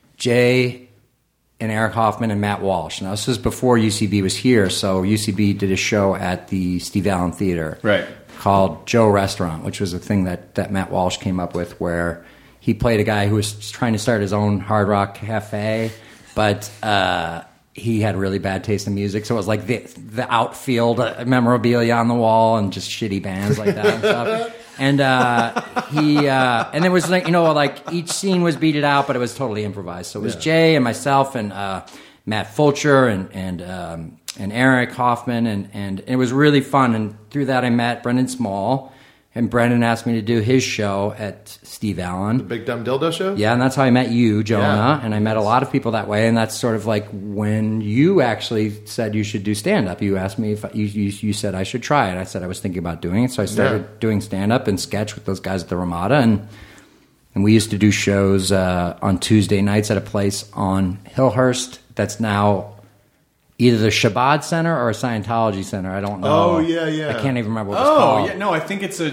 Jay and Eric Hoffman and Matt Walsh. Now, this was before U C B was here, so U C B did a show at the Steve Allen Theater Right. called Joe Restaurant, which was a thing that, that Matt Walsh came up with where he played a guy who was trying to start his own Hard Rock Cafe, but uh, he had really bad taste in music, so it was like the, the outfield uh, memorabilia on the wall and just shitty bands like that and stuff. And uh, he uh, and it was like, you know, like each scene was beated out, but it was totally improvised. So it was Yeah. Jay and myself and uh, Matt Fulcher and and um, and Eric Hoffman, and and it was really fun. And through that, I met Brendan Small, and Brendan asked me to do his show at Steve Allen. Big Dumb Dildo Show? Yeah, and that's how I met you, Jonah, Yeah. and I met a lot of people that way, and that's sort of like when you actually said you should do stand-up. You asked me if I, you, you you said I should try it. I said I was thinking about doing it, so I started Yeah. doing stand-up and sketch with those guys at the Ramada, and and we used to do shows uh, on Tuesday nights at a place on Hillhurst that's now either the Shabbat Center or a Scientology Center. I don't know. Oh, yeah, yeah. I can't even remember what it's Oh, called. yeah, no, I think it's a.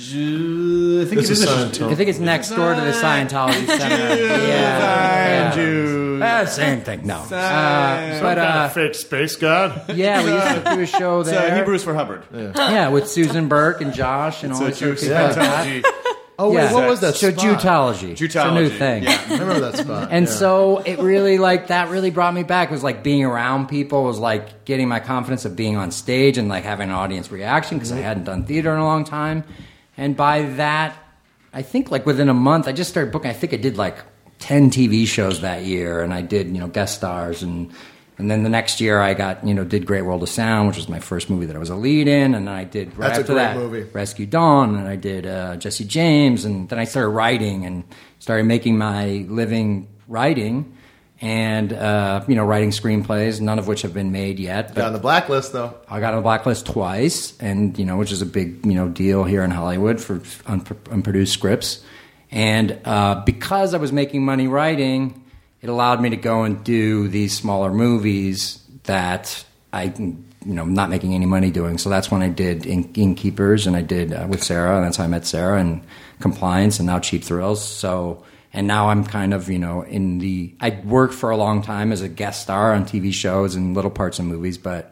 Ju- I think It's it is a a. Scientology. I think it's next door to the Scientology Center. yeah. Sign Jews. Uh, same thing. No. Uh, Sign- but uh, fake space god? yeah, we used to do a show It's there. uh, Hebrews for Hubbard. Yeah, with Susan Burke and Josh and all So those Jew- people like that. Scientology. Oh, wait, Yeah. what was that So spot? Jutology. It's a new Jutology, thing. yeah. I remember that spot. And yeah. so it really like that really brought me back. It was like being around people, was like getting my confidence of being on stage and like having an audience reaction because I hadn't done theater in a long time. And by that, I think like within a month, I just started booking. I think I did like ten T V shows that year, and I did you know guest stars, and and then the next year I got you know did Great World of Sound, which was my first movie that I was a lead in, and then I did right That's a after great that movie. Rescue Dawn, and I did uh, Jesse James, and then I started writing and started making my living writing, and uh, you know writing screenplays, none of which have been made yet. Got on the blacklist, though. I got on the blacklist twice, and you know, which is a big you know deal here in Hollywood for un- unproduced scripts. And uh, because I was making money writing, it allowed me to go and do these smaller movies that I, you know, not making any money doing. So that's when I did In- Innkeepers, and I did uh, with Sarah, and that's how I met Sarah, and Compliance, and now Cheap Thrills. So. And now I'm kind of, you know, in the... I worked for a long time as a guest star on T V shows and little parts of movies, but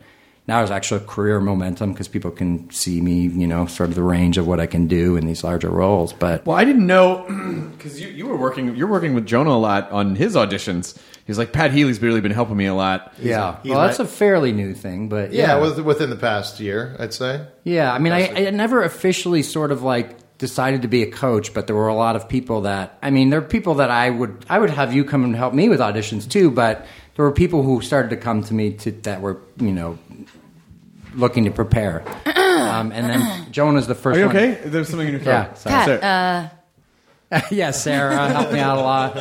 now there's actual career momentum because people can see me, you know, sort of the range of what I can do in these larger roles. But Well, I didn't know because you, you were working you're working with Jonah a lot on his auditions. He's like, Pat Healy's really been helping me a lot. yeah, he's well, that's my- a fairly new thing. But Yeah, yeah, with- within the past year, I'd say. yeah. I mean, I, I never officially sort of like decided to be a coach, but there were a lot of people that I mean, there are people that I would I would have you come and help me with auditions too, but there were people who started to come to me to, that were, you know, looking to prepare. Um, and then Jonah's the first Are you one. okay? There's something in your throat. Yeah, sorry. Pat, Sarah. uh, yeah, Sarah helped me out a lot.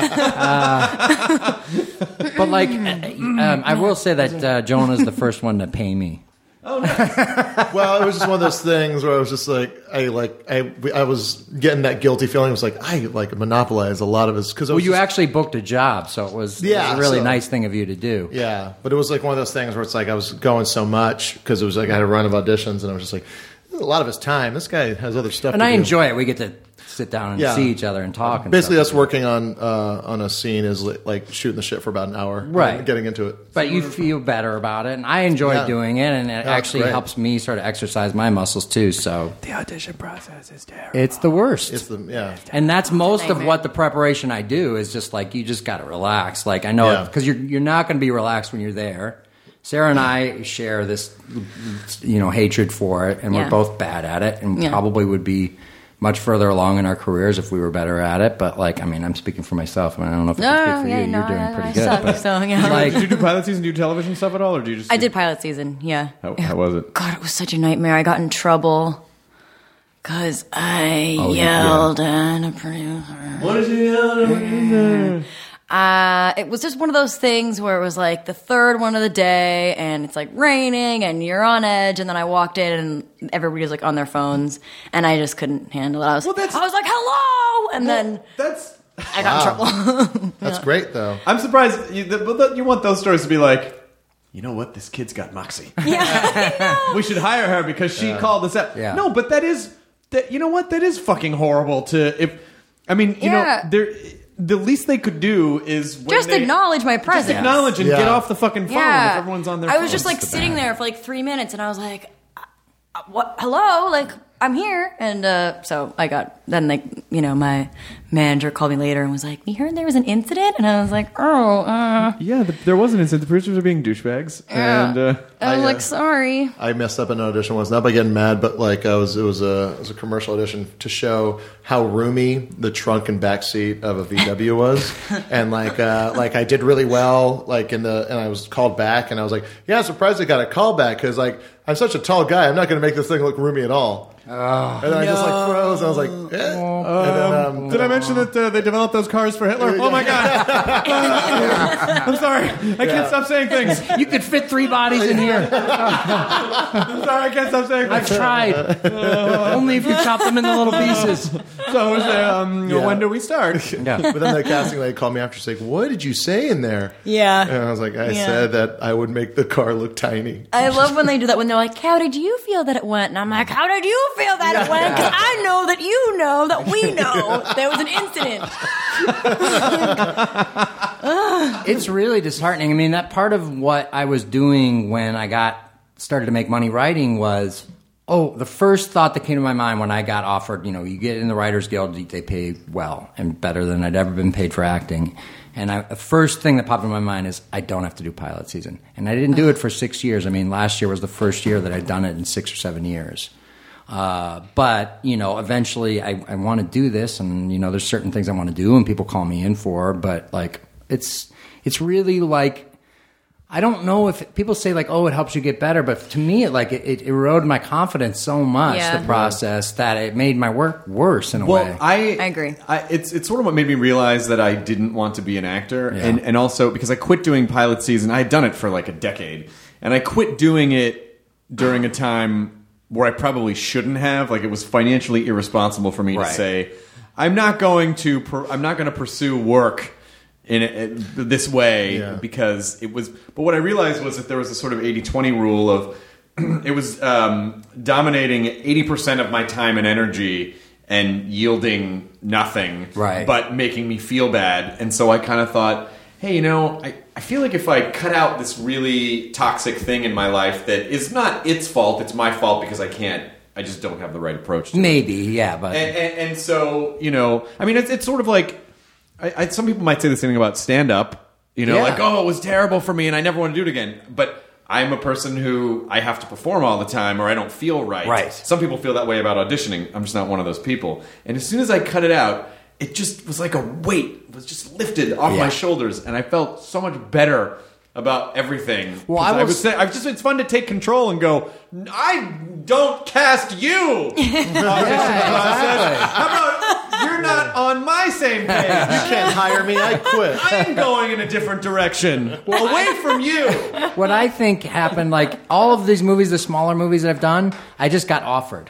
Uh, but like, um, I will say that uh, Jonah's the first one to pay me. Well, it was just one of those things where I was just like, I like, I, I was getting that guilty feeling. I was like, I like monopolize a lot of his because Well, you actually booked a job, so it was, it Yeah, was a really so- nice thing of you to do. yeah, but it was like one of those things where it's like I was going so much because it was like I had a run of auditions and I was just like, a lot of his time. This guy has other stuff. And to I do. enjoy it. We get to sit down and Yeah. see each other and talk. And Basically, stuff. us working on uh, on a scene is li- like shooting the shit for about an hour, Right. Getting into it. But you feel better about it, and I enjoy Yeah. doing it, and it it's actually great. helps me sort of exercise my muscles too. So The audition process is terrible. it's the worst. It's the yeah. And that's most of Nightmare. what the preparation I do is just like you just got to relax. Like I know Yeah. because you're you're not going to be relaxed when you're there. Sarah and I share this, you know, hatred for it, and Yeah. we're both bad at it, and Yeah. probably would be much further along in our careers if we were better at it. But like, I mean, I'm speaking for myself. I, mean, I don't know if I no, can speak for yeah, you. no, You're doing I, pretty I good. suck, but so, yeah. like, Did you do pilot season, do television stuff at all, or do you just? I do- did pilot season, yeah. How, how was it? God, it was such a nightmare. I got in trouble because I Oh, yeah. yelled at a producer. What did you yell? Uh, it was just one of those things where it was like the third one of the day and it's like raining and you're on edge. And then I walked in and everybody was like on their phones and I just couldn't handle it. I was, Well, that's- I was like, hello. And then That's. I got in trouble. That's great though. I'm surprised. You, the, but the- you want those stories to be like, you know what? This kid's got moxie. We should hire her because she called us out. Yeah. No, but that is that. You know what? That is fucking horrible. To if I mean, you Yeah. know, there. The least they could do is when Just they- acknowledge my presence. Just acknowledge and Yeah. get off the fucking phone Yeah. if everyone's on their. I was just phones. like sitting there for like three minutes and I was like, uh, what? Hello? Like, I'm here. And uh, so I got, then like, you know, my manager called me later and was like, we heard there was an incident. And I was like, oh, uh. Yeah, the, there was an incident. The producers are being douchebags, Yeah. and uh, I was I, uh, like, sorry. I messed up an audition once, not by getting mad, but like I was, it was a, it was a commercial audition to show how roomy the trunk and back seat of a V W was, and like, uh, like I did really well, like in the, and I was called back, and I was like, yeah, I'm surprised I got a call back because like I'm such a tall guy, I'm not going to make this thing look roomy at all. and then I just like froze, and I was like, eh. and then, um, did I mention that uh, they developed those cars for Hitler? Oh my god! I'm sorry. I can't stop saying things. you could fit three bodies in here. I'm sorry. I can't stop saying I've things. tried. Only if you chop them into little pieces. So um, Yeah. when do we start? Yeah. but then the casting lady called me after, she's like, what did you say in there? Yeah. And I was like, I Yeah. said that I would make the car look tiny. I love when they do that when they're like, how did you feel that it went? And I'm like, how did you feel that it went? Because I know that you know that we know there was an incident. It's really disheartening. I mean, that part of what I was doing when I got started to make money writing was, oh, the first thought that came to my mind when I got offered, you know, you get in the Writers Guild, they pay well and better than I'd ever been paid for acting. And I, the first thing that popped in my mind is I don't have to do pilot season. And I didn't do it for six years. I mean, last year was the first year that I'd done it in six or seven years. Uh, but, you know, eventually I, I want to do this, and, you know, there's certain things I want to do and people call me in for, but, like, it's it's really like, I don't know if people say like, oh, it helps you get better, but to me, it like it, it eroded my confidence so much, Yeah. the process, that it made my work worse in a Well, way. I I agree. I, it's it's sort of what made me realize that I didn't want to be an actor, Yeah. and and also because I quit doing pilot season. I had done it for like a decade, and I quit doing it during a time where I probably shouldn't have. Like it was financially irresponsible for me Right. to say, I'm not going to per, I'm not going to pursue work in it, this way Yeah. because it was. But what I realized was that there was a sort of eighty twenty rule of it was um, dominating eighty percent of my time and energy and yielding nothing, Right. but making me feel bad. And so I kind of thought, hey, you know, I, I feel like if I cut out this really toxic thing in my life that is not its fault, it's my fault because I can't, I just don't have the right approach to it. Maybe, yeah, but And, and, and so, you know, I mean, it's, it's sort of like, I, I, some people might say the same thing about stand-up, you know, Yeah. like, oh, it was terrible for me and I never want to do it again. But I'm a person who I have to perform all the time or I don't feel right. Right. Some people feel that way about auditioning. I'm just not one of those people. And as soon as I cut it out, it just was like a weight was just lifted off Yeah. my shoulders, and I felt so much better about everything. Well, I 'Cause I will would say, I've just it's fun to take control and go, I don't cast you. How about you're not on my same page? You can't hire me. I quit. I'm going in a different direction, away from you. what I think happened, like all of these movies, the smaller movies that I've done, I just got offered.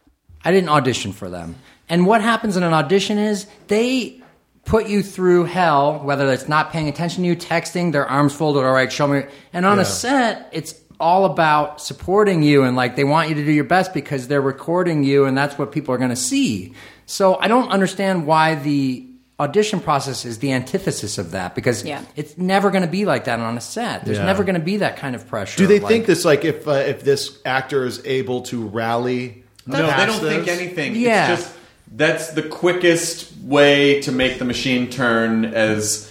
I didn't audition for them. And what happens in an audition is they put you through hell, whether it's not paying attention to you, texting, their arms folded, all right, show me. And on Yeah. a set, it's all about supporting you and like they want you to do your best because they're recording you and that's what people are going to see. So I don't understand why the audition process is the antithesis of that because Yeah. it's never going to be like that on a set. There's Yeah. never going to be that kind of pressure. Do they like- think this like if uh, if this actor is able to rally? No, they past don't think this? anything. Yeah. It's just that's the quickest way to make the machine turn as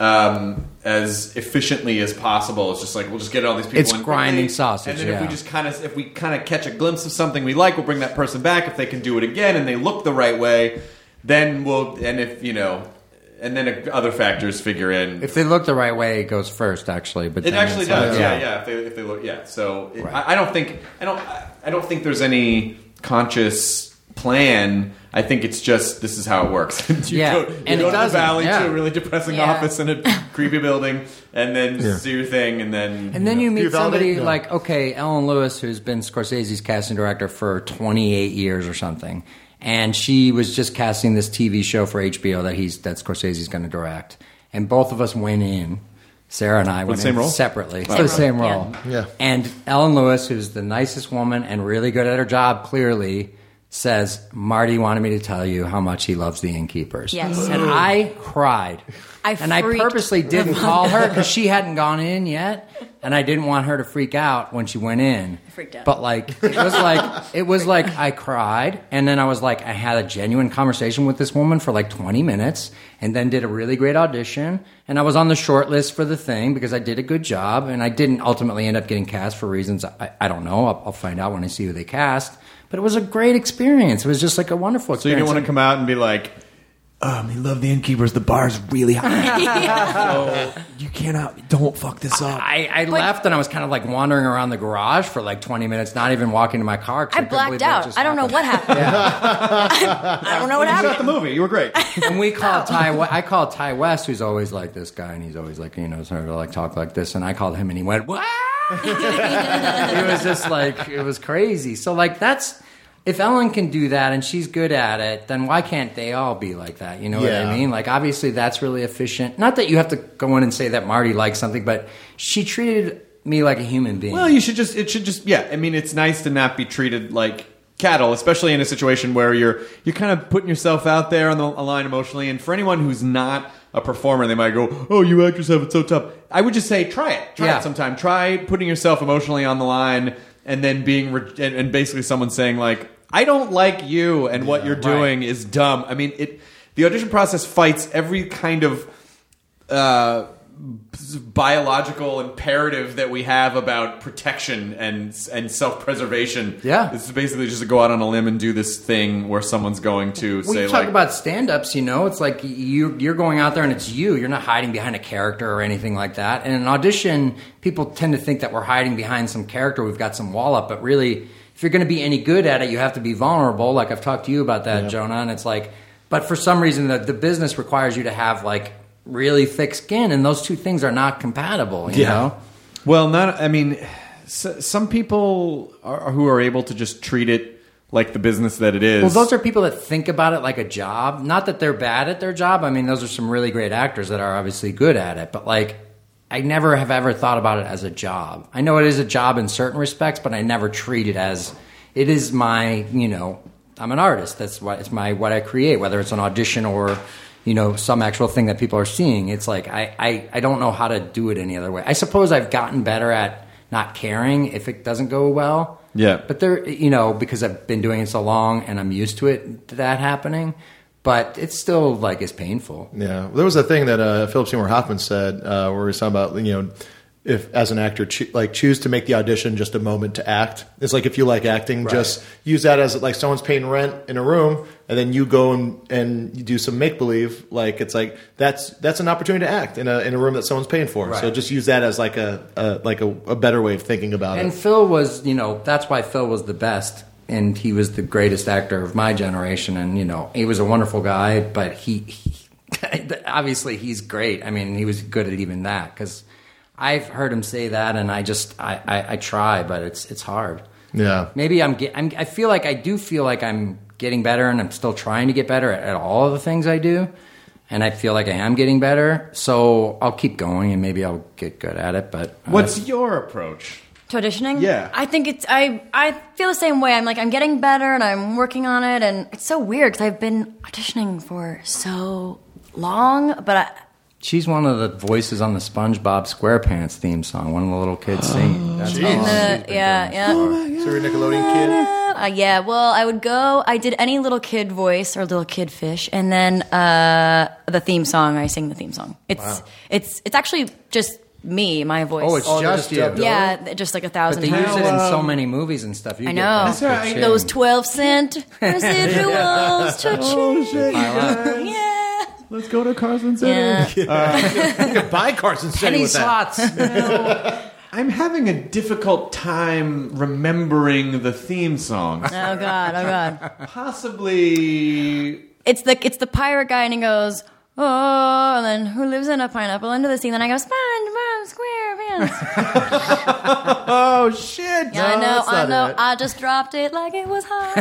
um, as efficiently as possible. It's just like we'll just get all these people. It's in grinding quickly, sausage, and then if we yeah. just kind of if we kind of catch a glimpse of something we like, we'll bring that person back. If they can do it again and they look the right way, then we'll. And if you know. And then other factors figure in. If they look the right way, it goes first, actually. But It then actually it's does, like- yeah, yeah. If they, if they look, yeah. So it, Right. I, I don't think I don't I don't think there's any conscious plan. I think it's just this is how it works. you Yeah, go, you and go it to the doesn't, valley yeah. to a really depressing Yeah. office in a creepy building, and then Yeah. do your thing, and then And then you Do you meet validate? somebody No. like, okay, Ellen Lewis, who's been Scorsese's casting director for twenty-eight years or something. And she was just casting this T V show for H B O that he's that Scorsese's going to direct. And both of us went in. Sarah and I went the same in role? separately Same for the role, same yeah. role. Yeah. And Ellen Lewis, who's the nicest woman and really good at her job, clearly says, Marty wanted me to tell you how much he loves the Innkeepers. Yes. And I cried. I and I freaked purposely didn't call her because she hadn't gone in yet, and I didn't want her to freak out when she went in. I freaked out. But like it was like it was like I cried, and then I was like I had a genuine conversation with this woman for like twenty minutes, and then did a really great audition, and I was on the short list for the thing because I did a good job, and I didn't ultimately end up getting cast for reasons I, I don't know. I'll, I'll find out when I see who they cast. But it was a great experience. It was just like a wonderful so you experience. don't want to come out and be like, um, we love the Innkeepers. The bar's really high. So you cannot. Don't fuck this up. I, I left and I was kind of like wandering around the garage for like twenty minutes, not even walking to my car. 'cause I couldn't believe blacked what out. just I don't know happened. what happened. I don't know what You got the happened. movie. You were great. And we called Ty. We- I called Ty West, who's always like this guy, and he's always like, you know, sort of like talk like this. And I called him, and he went, "What?" It was just like it was crazy. So like that's if Ellen can do that and she's good at it, then why can't they all be like that? You know what Yeah. I mean? Like obviously that's really efficient. Not that you have to go in and say that Marty likes something, but she treated me like a human being. Well, you should just. It should just. Yeah, I mean, it's nice to not be treated like cattle, especially in a situation where you're you're kind of putting yourself out there on the line emotionally. And for anyone who's not a performer, they might go, "Oh, you actors have it so tough." I would just say, try it. Try Yeah. it sometime. Try putting yourself emotionally on the line, and then being re- and, and basically someone saying like, "I don't like you, and what you're doing is dumb." I mean, it. The audition process fights every kind of. Uh, biological imperative that we have about protection and and self-preservation. Yeah. This is basically just to go out on a limb and do this thing where someone's going to We say talk like, about stand-ups, you know, it's like you you're going out there and it's you. You're not hiding behind a character or anything like that. And in an audition, people tend to think that we're hiding behind some character. We've got some wall up, but really, if you're going to be any good at it, you have to be vulnerable. Like I've talked to you about that, Jonah. And it's like, but for some reason, the, the business requires you to have like really thick skin, and those two things are not compatible. You Yeah. know. well, not. I mean, s some people are, who are able to just treat it like the business that it is. Well, those are people that think about it like a job. Not that they're bad at their job. I mean, those are some really great actors that are obviously good at it. But like, I never have ever thought about it as a job. I know it is a job in certain respects, but I never treat it as it is my. You know, I'm an artist. That's what it's my what I create. Whether it's an audition or, you know, some actual thing that people are seeing. It's like I, I, I don't know how to do it any other way. I suppose I've gotten better at not caring if it doesn't go well. Yeah. But there, you know, because I've been doing it so long and I'm used to it, that happening. But it's still like it's painful. Yeah, there was a thing that uh, Philip Seymour Hoffman said uh, where he was talking about, you know, if as an actor, cho- like choose to make the audition just a moment to act. It's like if you like acting, Right. just use that as like someone's paying rent in a room, and then you go and, and you do some make believe. Like it's like that's that's an opportunity to act in a in a room that someone's paying for. Right. So just use that as like a, a like a, a better way of thinking about And it. Phil was, you know, that's why Phil was the best. And he was the greatest actor of my generation. And, you know, he was a wonderful guy, but he, he obviously he's great. I mean, he was good at even that because I've heard him say that, and I just, I, I, I try, but it's it's hard. Yeah. Maybe I'm, get, I'm, I feel like I do feel like I'm getting better, and I'm still trying to get better at, at all of the things I do. And I feel like I am getting better. So I'll keep going, and maybe I'll get good at it. But uh, What's your approach? To auditioning? Yeah. I think it's, I, I feel the same way. I'm like, I'm getting better and I'm working on it. And it's so weird because I've been auditioning for so long, but I, She's one of the voices on the SpongeBob SquarePants theme song. One of the little kids singing. That's in the, yeah, yeah. So you're a Nickelodeon kid? Uh, yeah, well, I would go, I did any little kid voice or little kid fish, and then uh, the theme song, I sing the theme song. It's, Wow. it's, it's actually just me, my voice. Oh, it's Oh, just they're you. just yeah, just like a But thousand they use times. it in so many movies and stuff. You I get know. that That's right. good shit. Those twelve cent residuals. Cha-ching. Yeah. Let's go to Carson Center. Yeah. You can buy Carson City Penny with that. slots. I'm having a difficult time remembering the theme songs. Oh god, oh god. Possibly. It's the it's the pirate guy, and he goes, oh, and then who lives in a pineapple under the sea? And then I go, SpongeBob SquarePants. Oh shit! Yeah, I know, that's I not know. it. I just dropped it like it was hot.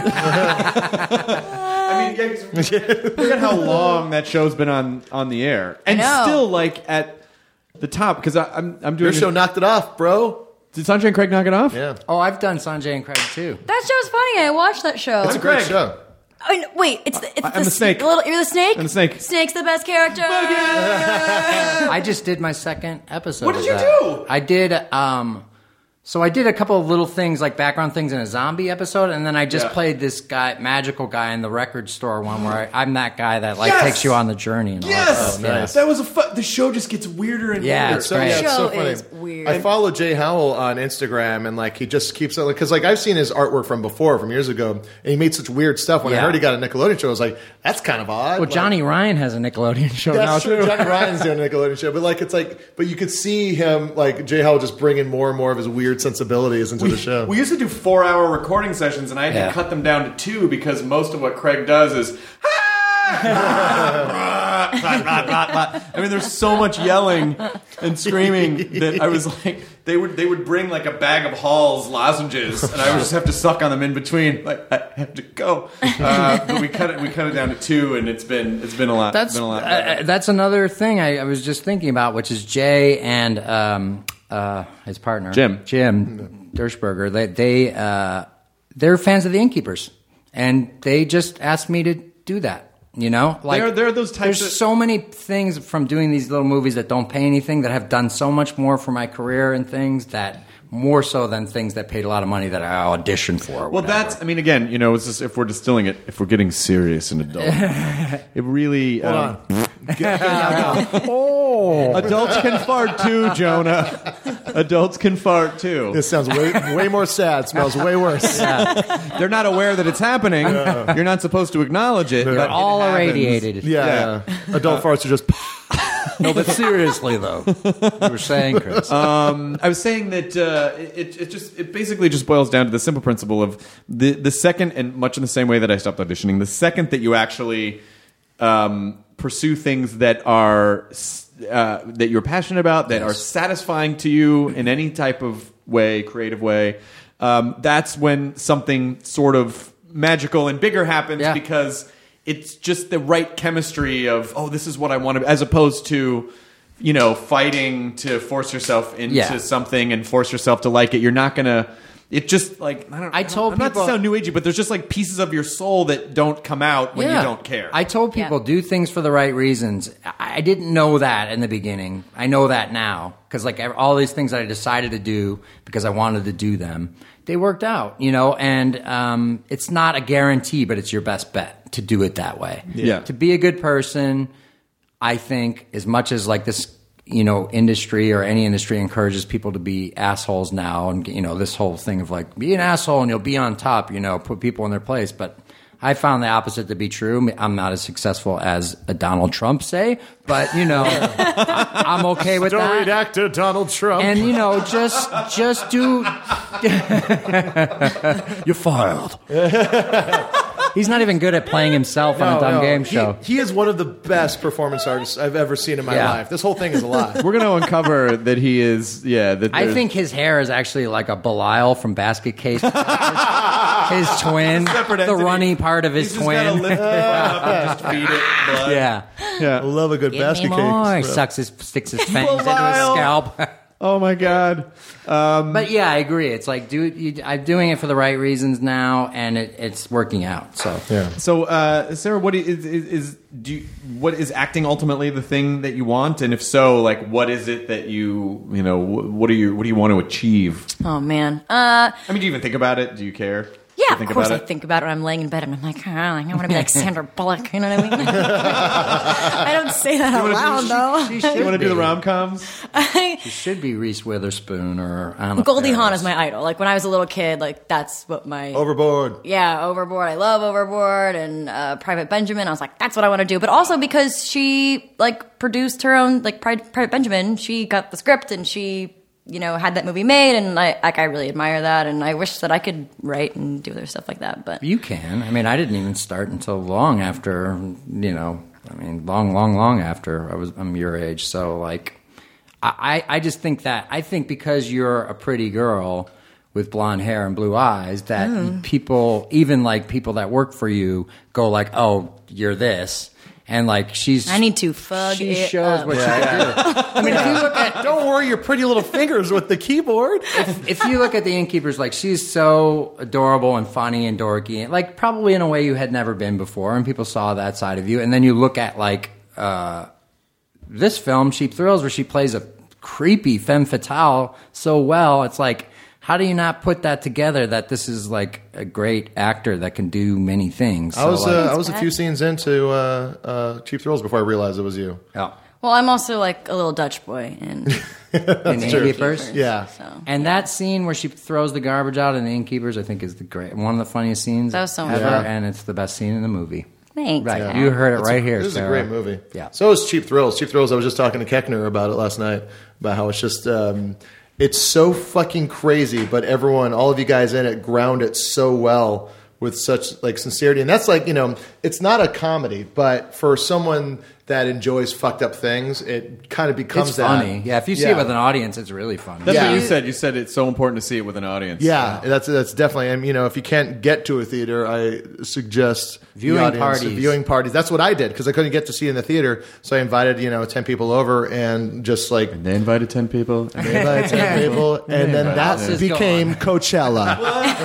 I mean, yeah, look at how long that show's been on on the air, and know. still like at the top because I'm I'm doing. Your show knocked it off, bro. Did Sanjay and Craig knock it off? Yeah. Oh, I've done Sanjay and Craig too. That show's funny. I watched that show. It's a great Craig. show. I mean, wait, it's the, it's I'm the, the snake. the little, you're the snake. I'm the snake. Snake's the best character. I just did my second episode. What of did you that. do? I did. Um, so I did a couple of little things like background things in a zombie episode, and then I just Yeah. played this guy, magical guy in the record store one where I, I'm that guy that like Yes! takes you on the journey. And all that Yes, stuff. Yeah. that was a fu- the show just gets weirder and Yeah, weirder. it's So, great. yeah, it's so Show funny. is weird. I follow Jay Howell on Instagram, and like he just keeps it because like I've seen his artwork from before, from years ago, and he made such weird stuff. When I Yeah. heard he got a Nickelodeon show, I was like, that's kind of odd. Well, Like, Johnny Ryan has a Nickelodeon show now that's true. too. Johnny Ryan's doing a Nickelodeon show, but like it's like, but you could see him like Jay Howell just bringing more and more of his weird sensibilities into the show. We used to do four-hour recording sessions, and I had Yeah. to cut them down to two because most of what Craig does is. I mean, there's so much yelling and screaming that I was like, they would they would bring like a bag of Hall's lozenges, and I would just have to suck on them in between. Like I have to go, uh, but we cut it we cut it down to two, and it's been it's been a lot. That's been a lot. uh, better. that's another thing I, I was just thinking about, which is Jay and um, uh, his partner Jim. Jim Dershberger. They they uh, they're fans of the Innkeepers, and they just asked me to do that. You know, like There are- there are those types There's of- so many things from doing these little movies that don't pay anything that have done so much more for my career and things that more so than things that paid a lot of money that I auditioned for. or Well, whatever. that's. I mean, again, you know, it's just, if we're distilling it, if we're getting serious and adult, it really. Um, oh. adults can fart too, Jonah. Adults can fart too. This sounds way way more sad. Smells way worse. They're not aware that it's happening. You're not supposed to acknowledge it. But all it happens. irradiated. Yeah, yeah. Adult farts are just. No, but seriously though, you were saying, Chris. Um, I was saying that uh, it, it just it basically just boils down to the simple principle of the the second, and much in the same way that I stopped auditioning, the second that you actually um, pursue things that are uh, that you're passionate about, that are satisfying to you in any type of way, creative way, um, that's when something sort of magical and bigger happens Yeah. because it's just the right chemistry of, oh, this is what I want to, as opposed to, you know, fighting to force yourself into Yeah. something and force yourself to like it. You're not going to, it just like I don't. I told I'm not to people- sound new agey, but there's just like pieces of your soul that don't come out when you don't care. I told people Yeah. do things for the right reasons. I, I didn't know that in the beginning. I know that now because like ev- all these things that I decided to do because I wanted to do them, they worked out, you know. And um, it's not a guarantee, but it's your best bet to do it that way. Yeah. To be a good person, I think, as much as like this, you know, industry or any industry encourages people to be assholes now, and you know, this whole thing of like be an asshole and you'll be on top, you know, put people in their place, but. I found the opposite to be true. I'm not as successful as a Donald Trump, say, but you know, I- I'm okay with Storied that. actor Donald Trump. And you know, just just do. You're fired. He's not even good at playing himself on a dumb game he, show. He is one of the best performance artists I've ever seen in my Yeah. life. This whole thing is a lie. We're going to uncover that he is. Yeah, that I there's- think his hair is actually like a Belial from Basket Case. his, his twin, Separate the entity. runny part of his He's just gotta twin. lift it up and just feed it blood. Yeah. yeah. I love a good Give basket me more. He cake. sucks his, sticks his fangs into his Belial. scalp. Oh my god. Um, But yeah, I agree. It's like do you, I'm doing it for the right reasons now, and it, it's working out. So Yeah. So, uh, Sarah, what is, is, is do you, what is acting ultimately the thing that you want? And if so, like, what is it that you you know wh- what do you what do you want to achieve? Oh man. Uh, I mean, do you even think about it? Do you care? yeah, Do you of think course I about it? think about it when I'm laying in bed and I'm like, oh, I want to be like Sandra Bullock. You know what I mean? I don't say that out loud though. she You should want to do the be. rom coms? She should be Reese Witherspoon or Anna Goldie Faris. Hawn is my idol. Like when I was a little kid, like that's what my Overboard. yeah, Overboard. I love Overboard and uh, Private Benjamin. I was like, that's what I want to do. But also because she like produced her own like Pri- Private Benjamin. She got the script and she you know had that movie made, and I like I really admire that. And I wish that I could write and do other stuff like that. But You can. I mean, I didn't even start until long after, you know, I mean, long, long, long after I was, I'm your age. So, like, I, I just think that, I think because you're a pretty girl with blonde hair and blue eyes, that people, even like people that work for you, go like, oh, you're this. And like, she's. I need to fug She it shows up. what she can do. I mean, if you look at. Don't worry your pretty little fingers with the keyboard. If you look at the Innkeepers, like she's so adorable and funny and dorky, like probably in a way you had never been before, and people saw that side of you. And then you look at like uh, this film, Cheap Thrills, where she plays a creepy femme fatale so well. It's like, how do you not put that together? That this is like a great actor that can do many things. I was so, uh, like, I was a few scenes into uh, uh, Cheap Thrills before I realized it was you. yeah. Well, I'm also like a little Dutch boy, and in the Innkeepers. Yeah. so And that scene where she throws the garbage out in the Innkeepers, I think, is the great one of the funniest scenes That was so much ever, fun. and it's the best scene in the movie. thanks. Right, Pat. you heard it It's right a, here. This is Sarah. a great movie. Yeah. So is Cheap Thrills. Cheap Thrills. I was just talking to Keckner about it last night about how it's just um, it's so fucking crazy, but everyone, all of you guys in it, ground it so well with such like sincerity, and that's like you know, it's not a comedy, but for someone that enjoys fucked up things, it kind of becomes It's that. funny. Yeah, if you see Yeah. it with an audience, it's really funny. That's Yeah. what you said. You said it's so important to see it with an audience. Yeah, that's that's definitely. And you know, if you can't get to a theater, I suggest the Viewing audience- parties. Viewing parties. That's what I did because I couldn't get to see it in the theater, so I invited you know ten people over and just like They invited ten people. they invited ten people, and then that Houses became gone. Coachella.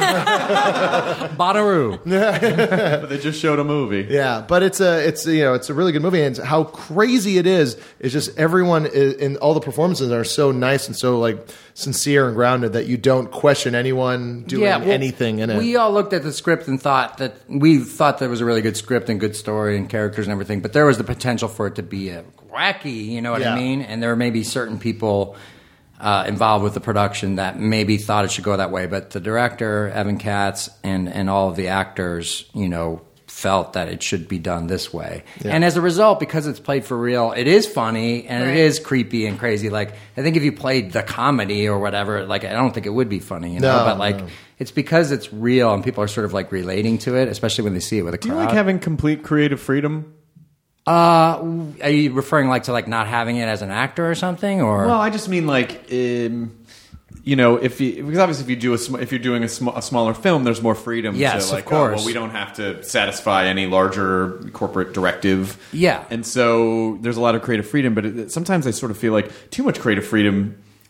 Bonnaroo. But they just showed a movie. Yeah, but it's a it's you know it's a really good movie, and how crazy it is is just everyone is, and all the performances are so nice and so like sincere and grounded that you don't question anyone doing Yeah, well, anything in it. We all looked at the script and thought that we thought there was a really good script and good story and characters and everything, but there was the potential for it to be a wacky, you know what Yeah. I mean? And there may be certain people uh, involved with the production that maybe thought it should go that way, but the director, Evan Katz, and, and all of the actors, you know, felt that it should be done this way. Yeah. And as a result, because it's played for real, it is funny and Right. it is creepy and crazy. Like, I think if you played the comedy or whatever, like, I don't think it would be funny, you know? No, but, like, no. it's because it's real and people are sort of, like, relating to it, especially when they see it with a Do crowd. you like having complete creative freedom? uh, are you referring, like, to, like, not having it as an actor or something? Or Well, I just mean like, um, you know, if you, because obviously if you do a sm- if you're doing a, sm- a smaller film, there's more freedom. Yes, to like, of course. Oh, well, we don't have to satisfy any larger corporate directive. Yeah. and so there's a lot of creative freedom. But it, sometimes I sort of feel like too much creative freedom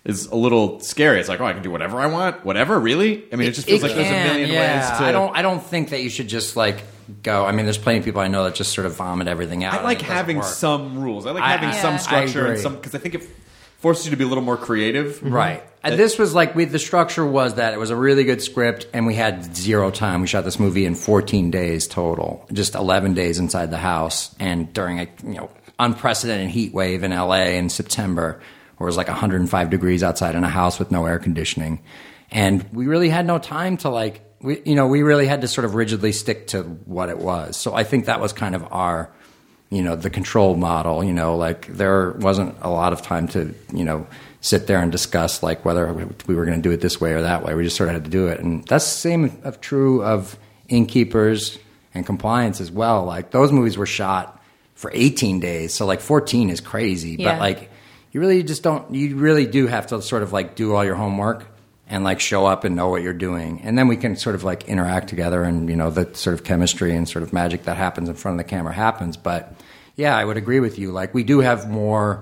is a little scary. It's like, oh, I can do whatever I want, whatever. Really? I mean, it just feels It like there's a can, million yeah. ways to. I don't. I don't think that you should just like go. I mean, there's plenty of people I know that just sort of vomit everything out. I like and it doesn't having work. some rules. I like I- having I- some I structure and agree. some because I think it forces you to be a little more creative. Right. And this was like we. The structure was that it was a really good script, and we had zero time. We shot this movie in fourteen days total, just eleven days inside the house, and during a you know unprecedented heat wave in L A in September, where it was like one hundred five degrees outside in a house with no air conditioning, and we really had no time to like. We you know we really had to sort of rigidly stick to what it was. So I think that was kind of our. You know, the control model, you know, like there wasn't a lot of time to, you know, sit there and discuss like whether we were going to do it this way or that way. We just sort of had to do it. And that's the same of true of Innkeepers and Compliance as well. Like those movies were shot for eighteen days. So like fourteen is crazy, Yeah. but like you really just don't, you really do have to sort of like do all your homework and like show up and know what you're doing. And then we can sort of like interact together and, you know, the sort of chemistry and sort of magic that happens in front of the camera happens. But yeah, I would agree with you. Like we do have more,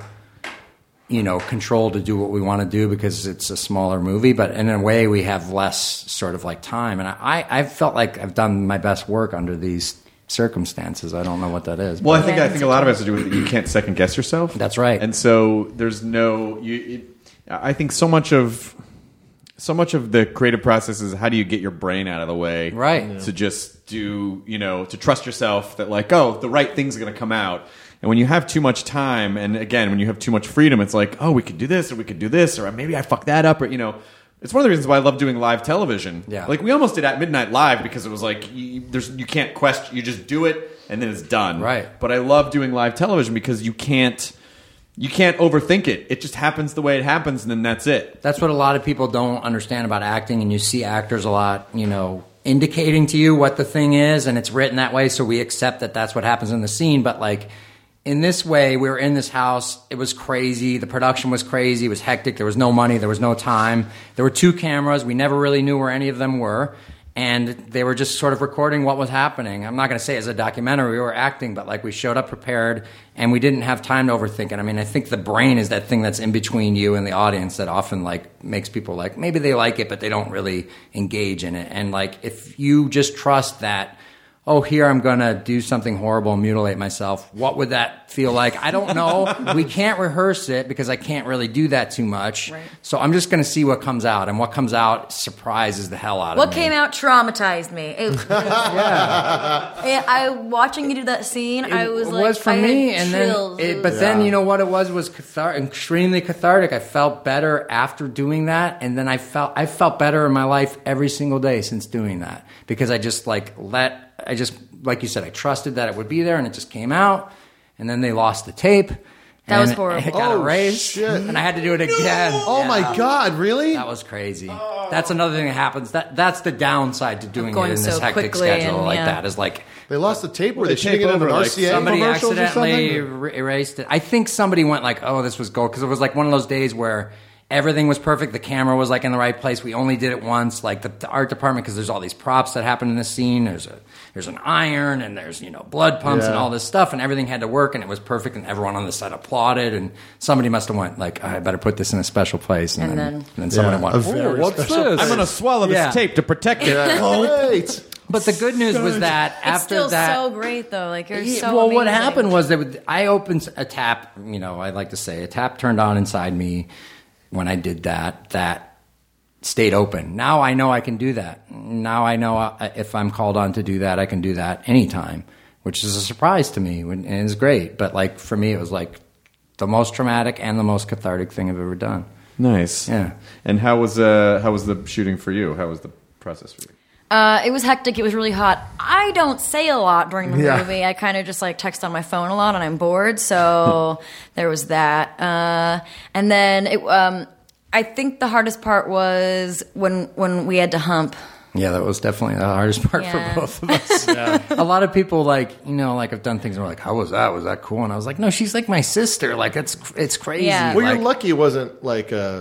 you know, control to do what we want to do because it's a smaller movie, but in a way we have less sort of like time. And I, I felt like I've done my best work under these circumstances. I don't know what that is. Well, I but- think I think a lot of it has to do with you can't second guess yourself. That's right. And so there's no. You, it, I think so much of so much of the creative process is how do you get your brain out of the way, Right. To just do you know to trust yourself that like oh the right thing's going to come out. And when you have too much time, and again when you have too much freedom, it's like oh we could do this or we could do this or maybe I fucked that up or you know. It's one of the reasons why I love doing live television. Yeah. Like we almost did At Midnight Live because it was like you, there's you can't question, you just do it and then it's done. Right. But I love doing live television because you can't you can't overthink it. It just happens the way it happens and then that's it. That's what a lot of people don't understand about acting, and you see actors a lot, you know, indicating to you what the thing is, and it's written that way, so we accept that that's what happens in the scene. But like in this way, we were in this house. It was crazy. The production was crazy. It was hectic. There was no money. There was no time. There were two cameras. We never really knew where any of them were. And they were just sort of recording what was happening. I'm not going to say it's a documentary. We were acting, but like we showed up prepared, and we didn't have time to overthink it. I mean, I think the brain is that thing that's in between you and the audience that often like makes people like maybe they like it, but they don't really engage in it. And like if you just trust that, oh, here I'm going to do something horrible and mutilate myself. What would that feel like? I don't know. We can't rehearse it because I can't really do that too much. Right. So I'm just going to see what comes out. And what comes out surprises the hell out What of me. came out traumatized me. It, yeah. I watching you do that scene. I was it like, was for I had me, and then, chills. it, but then you know what it was was cathar- extremely cathartic. I felt better after doing that, and then I felt I felt better in my life every single day since doing that because I just like let I just like you said I trusted that it would be there, and it just came out, and then they lost the tape. That was and horrible. It got Oh, erased, shit. and I had to do it again. Oh Yeah. my God! Really? That was crazy. That's another thing that happens. That that's the downside to doing it going in this so hectic quickly schedule and, like yeah. that. Is like They lost the tape. Were Were they they shooting tape it in an over, like, R C A? somebody commercials or accidentally something? er- erased it. I think somebody went like, "Oh, this was gold," because it was like one of those days where everything was perfect. The camera was like in the right place. We only did it once. Like the, the art department, because there's all these props that happen in this scene. There's a there's an iron and there's you know blood pumps and Yeah. all this stuff, and everything had to work, and it was perfect. And everyone on the set applauded, and somebody must have went like, "I better put this in a special place," and, And then, then- and then someone Yeah, went, a "Oh, very what's special this?" I'm going to swallow this Yeah. tape to protect it. Wait. But the good news was that It's after still that, so great though. Like you're Yeah, so well, what amazing. happened was that I opened a tap. You know, I like to say a tap turned on inside me when I did that. That stayed open. Now I know I can do that. Now I know I- if I'm called on to do that, I can do that anytime, which is a surprise to me and it's great. But like for me, it was like the most traumatic and the most cathartic thing I've ever done. Nice. Yeah. And how was uh how was the shooting for you? How was the process for you? Uh, it was hectic. It was really hot. I don't say a lot during the Yeah. movie. I kind of just like text on my phone a lot, and I'm bored. So there was that. Uh, and then it, um, I think the hardest part was when when we had to hump. Yeah, that was definitely the hardest part Yeah. for both of us. A lot of people like, you know, like I've done things and we're like, how was that? Was that cool? And I was like, no, she's like my sister. Like it's it's crazy. Yeah. Well, Like, you're lucky it wasn't like a.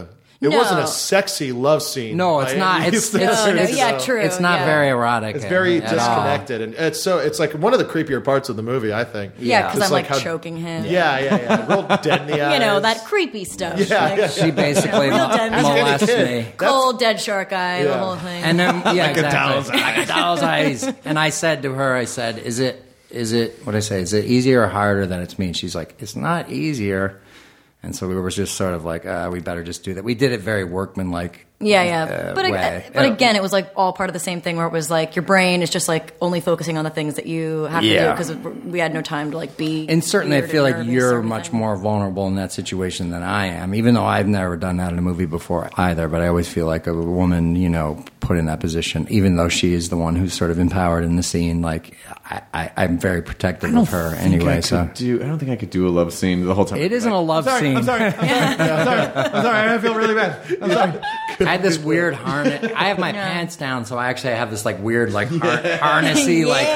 It No. wasn't a sexy love scene. No, it's by not. any It's- standards, it's- No, no, it's- yeah, so- true. It's not yeah. very erotic. It's very at all. disconnected, and it's so it's like one of the creepier parts of the movie, I think. Yeah, because Just I'm like, how- choking him. Yeah, yeah, yeah. Real dead in the eyes. You know, that creepy stuff. Yeah, like, yeah, She basically Real mo- dead. molested As a me. kid. Cold, dead shark eye, the Yeah. whole thing. And then yeah, exactly. doll's like a doll's eyes. And I said to her, I said, "Is it? Is it? What I say? Is it easier or harder than it's me?" And she's like, "It's not easier." And so we were just sort of like, uh, "We better just do that." We did it very workmanlike. Yeah, yeah. uh, but ag- way. but Uh, again, it was like all part of the same thing where it was like your brain is just like only focusing on the things that you have to do Yeah. because we had no time to like be. And certainly, I weird feel and like nervous you're or much anything. more vulnerable in that situation than I am, even though I've never done that in a movie before either. But I always feel like a woman, you know, put in that position, even though she is the one who's sort of empowered in the scene. Like, I, I, I'm very protective of her anyway. I So could do. I don't think I could do a love scene the whole time. it isn't a love sorry, scene. I'm sorry. I'm sorry. I'm sorry. I'm sorry. I feel really bad. I'm sorry. I had this weird harness. I have my pants down, so I actually have this like weird, like har- harnessy, like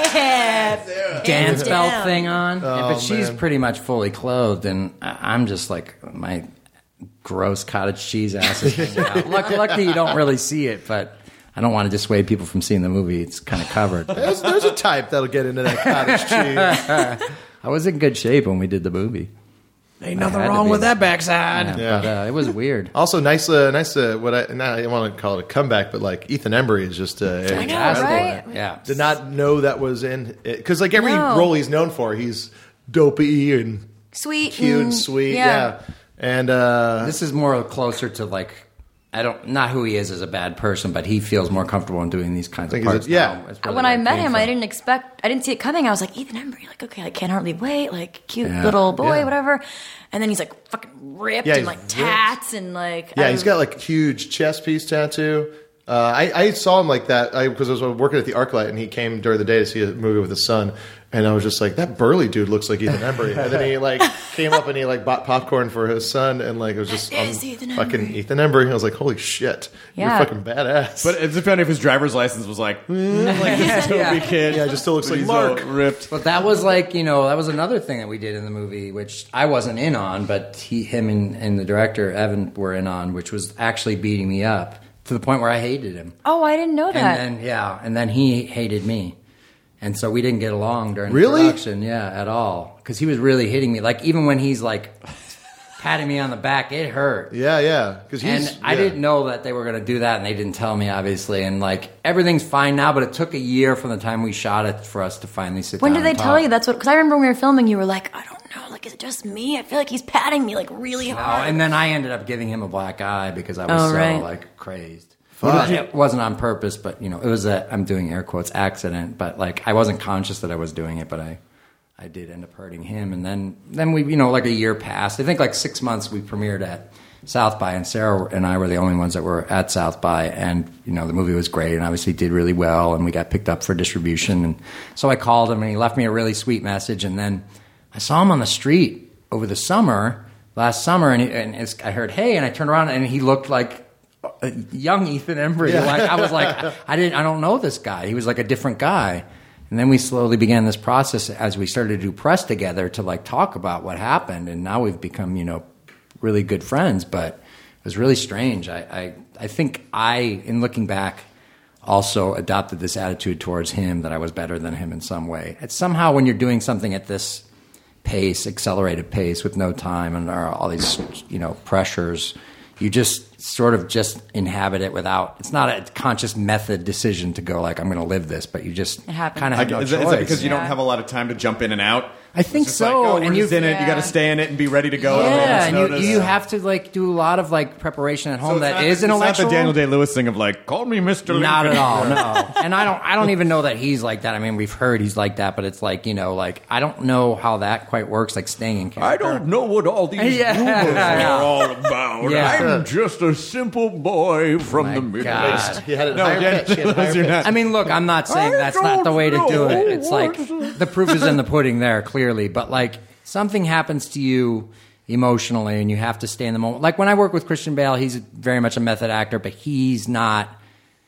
Yeah. dance Hands belt down. thing on. Oh, but she's man. pretty much fully clothed, and I- I'm just like my gross cottage cheese ass is hanging out. Luck- Luckily, you don't really see it, but I don't want to dissuade people from seeing the movie. It's kind of covered. There's, there's a type that'll get into that cottage cheese. I was in good shape when we did the movie. Ain't I nothing had to wrong be. with that backside. Yeah, but uh, it was weird. Also, nice, uh, nice. Uh, what I, not, I don't want to call it a comeback, but like Ethan Embry is just. Uh, I know, Fantastic. right? Yeah. Did not know that was in because like every No. role he's known for, he's dopey and Sweet, cute and mm, sweet. Yeah, and uh, This is more closer to like I don't not who he is as a bad person, but he feels more comfortable in doing these kinds of think he's parts. a- yeah. now. It's really When where I it met came him, from. I didn't expect, I didn't see it coming. I was like, Ethan Embry, like, okay, I can't hardly wait, like, cute Yeah. little boy, Yeah. whatever. And then he's like fucking ripped Yeah, and he's like ripped. tats and like, yeah, I he's got like huge chest piece tattoo. Uh, I, I saw him like that because I, I was working at the ArcLight, and he came during the day to see a movie with his son, and I was just like, that burly dude looks like Ethan Embry. And then he like came up and he like bought popcorn for his son, and like it was just That is um, Ethan fucking Embry. Ethan Embry. I was like, holy shit, Yeah. you're fucking badass. But it's funny if his driver's license was like, mm, like this Toby kid. yeah, it just still looks But like he's all Mark. ripped. But that was like, you know, that was another thing that we did in the movie, which I wasn't in on, but he, him and, and the director, Evan, were in on, which was actually beating me up to the point where I hated him. oh, I didn't know that. And then, yeah, and then he hated me. And so we didn't get along during Really? the production, yeah, at all. Because he was really hitting me. Like, even when he's like patting me on the back, it hurt. Yeah, yeah, because he's. And I yeah. didn't know that they were going to do that, and they didn't tell me, obviously. And like everything's fine now, but it took a year from the time we shot it for us to finally sit when down. did they and tell talk. you that's what, because I remember when we were filming, you were like, I don't know, like, is it just me? I feel like he's patting me like really No, hard. and then I ended up giving him a black eye because I was Oh, so right. like crazed. It wasn't on purpose, but you know, it was a I'm doing air quotes accident. But like I wasn't conscious that I was doing it, but I I did end up hurting him. And then then we you know like a year passed. I think like six months we premiered at South by, and Sarah and I were the only ones that were at South by, and you know the movie was great and obviously did really well, and we got picked up for distribution. And so I called him and he left me a really sweet message, and then I saw him on the street over the summer last summer, and, he, and it's, I heard hey, and I turned around and he looked like a young Ethan Embry. Like I was like I didn't I don't know this guy. He was like a different guy. And then we slowly began this process as we started to do press together to like talk about what happened, and now we've become you know really good friends. But it was really strange. I I, I think I, in looking back, also adopted this attitude towards him that I was better than him in some way. It's somehow when you're doing something at this pace, accelerated pace, with no time and there are all these you know pressures, you just sort of just inhabit it without. It's not a conscious method decision to go like I'm going to live this, but you just It happens. kind of I, have no is, choice. that- is that because you Yeah. don't have a lot of time to jump in and out? I think It's just so, Like, oh, and and you- you in it. You got Yeah. to stay in it and be ready to go. Yeah, and and you, you have to like do a lot of like preparation at home that is intellectual. It's not the Daniel Day Lewis thing of like, call me Mister Lincoln. Not at all, no. And I don't, I don't even know that he's like that. I mean, we've heard he's like that, but it's like you know, like I don't know how that quite works. Like staying in I character. don't know what all these Yeah. rumors Yeah. are all about. Yeah. I'm just a simple boy from My the Middle God. East. He had a No, higher Daniel pitch. He had a Day-Lewis, higher you're pitch. not. I mean, look, I'm not saying I that's not the way to don't do it. know It's like what- the proof is in the pudding there, clearly. But like something happens to you emotionally and you have to stay in the moment. Like when I work with Christian Bale, he's very much a method actor, but he's not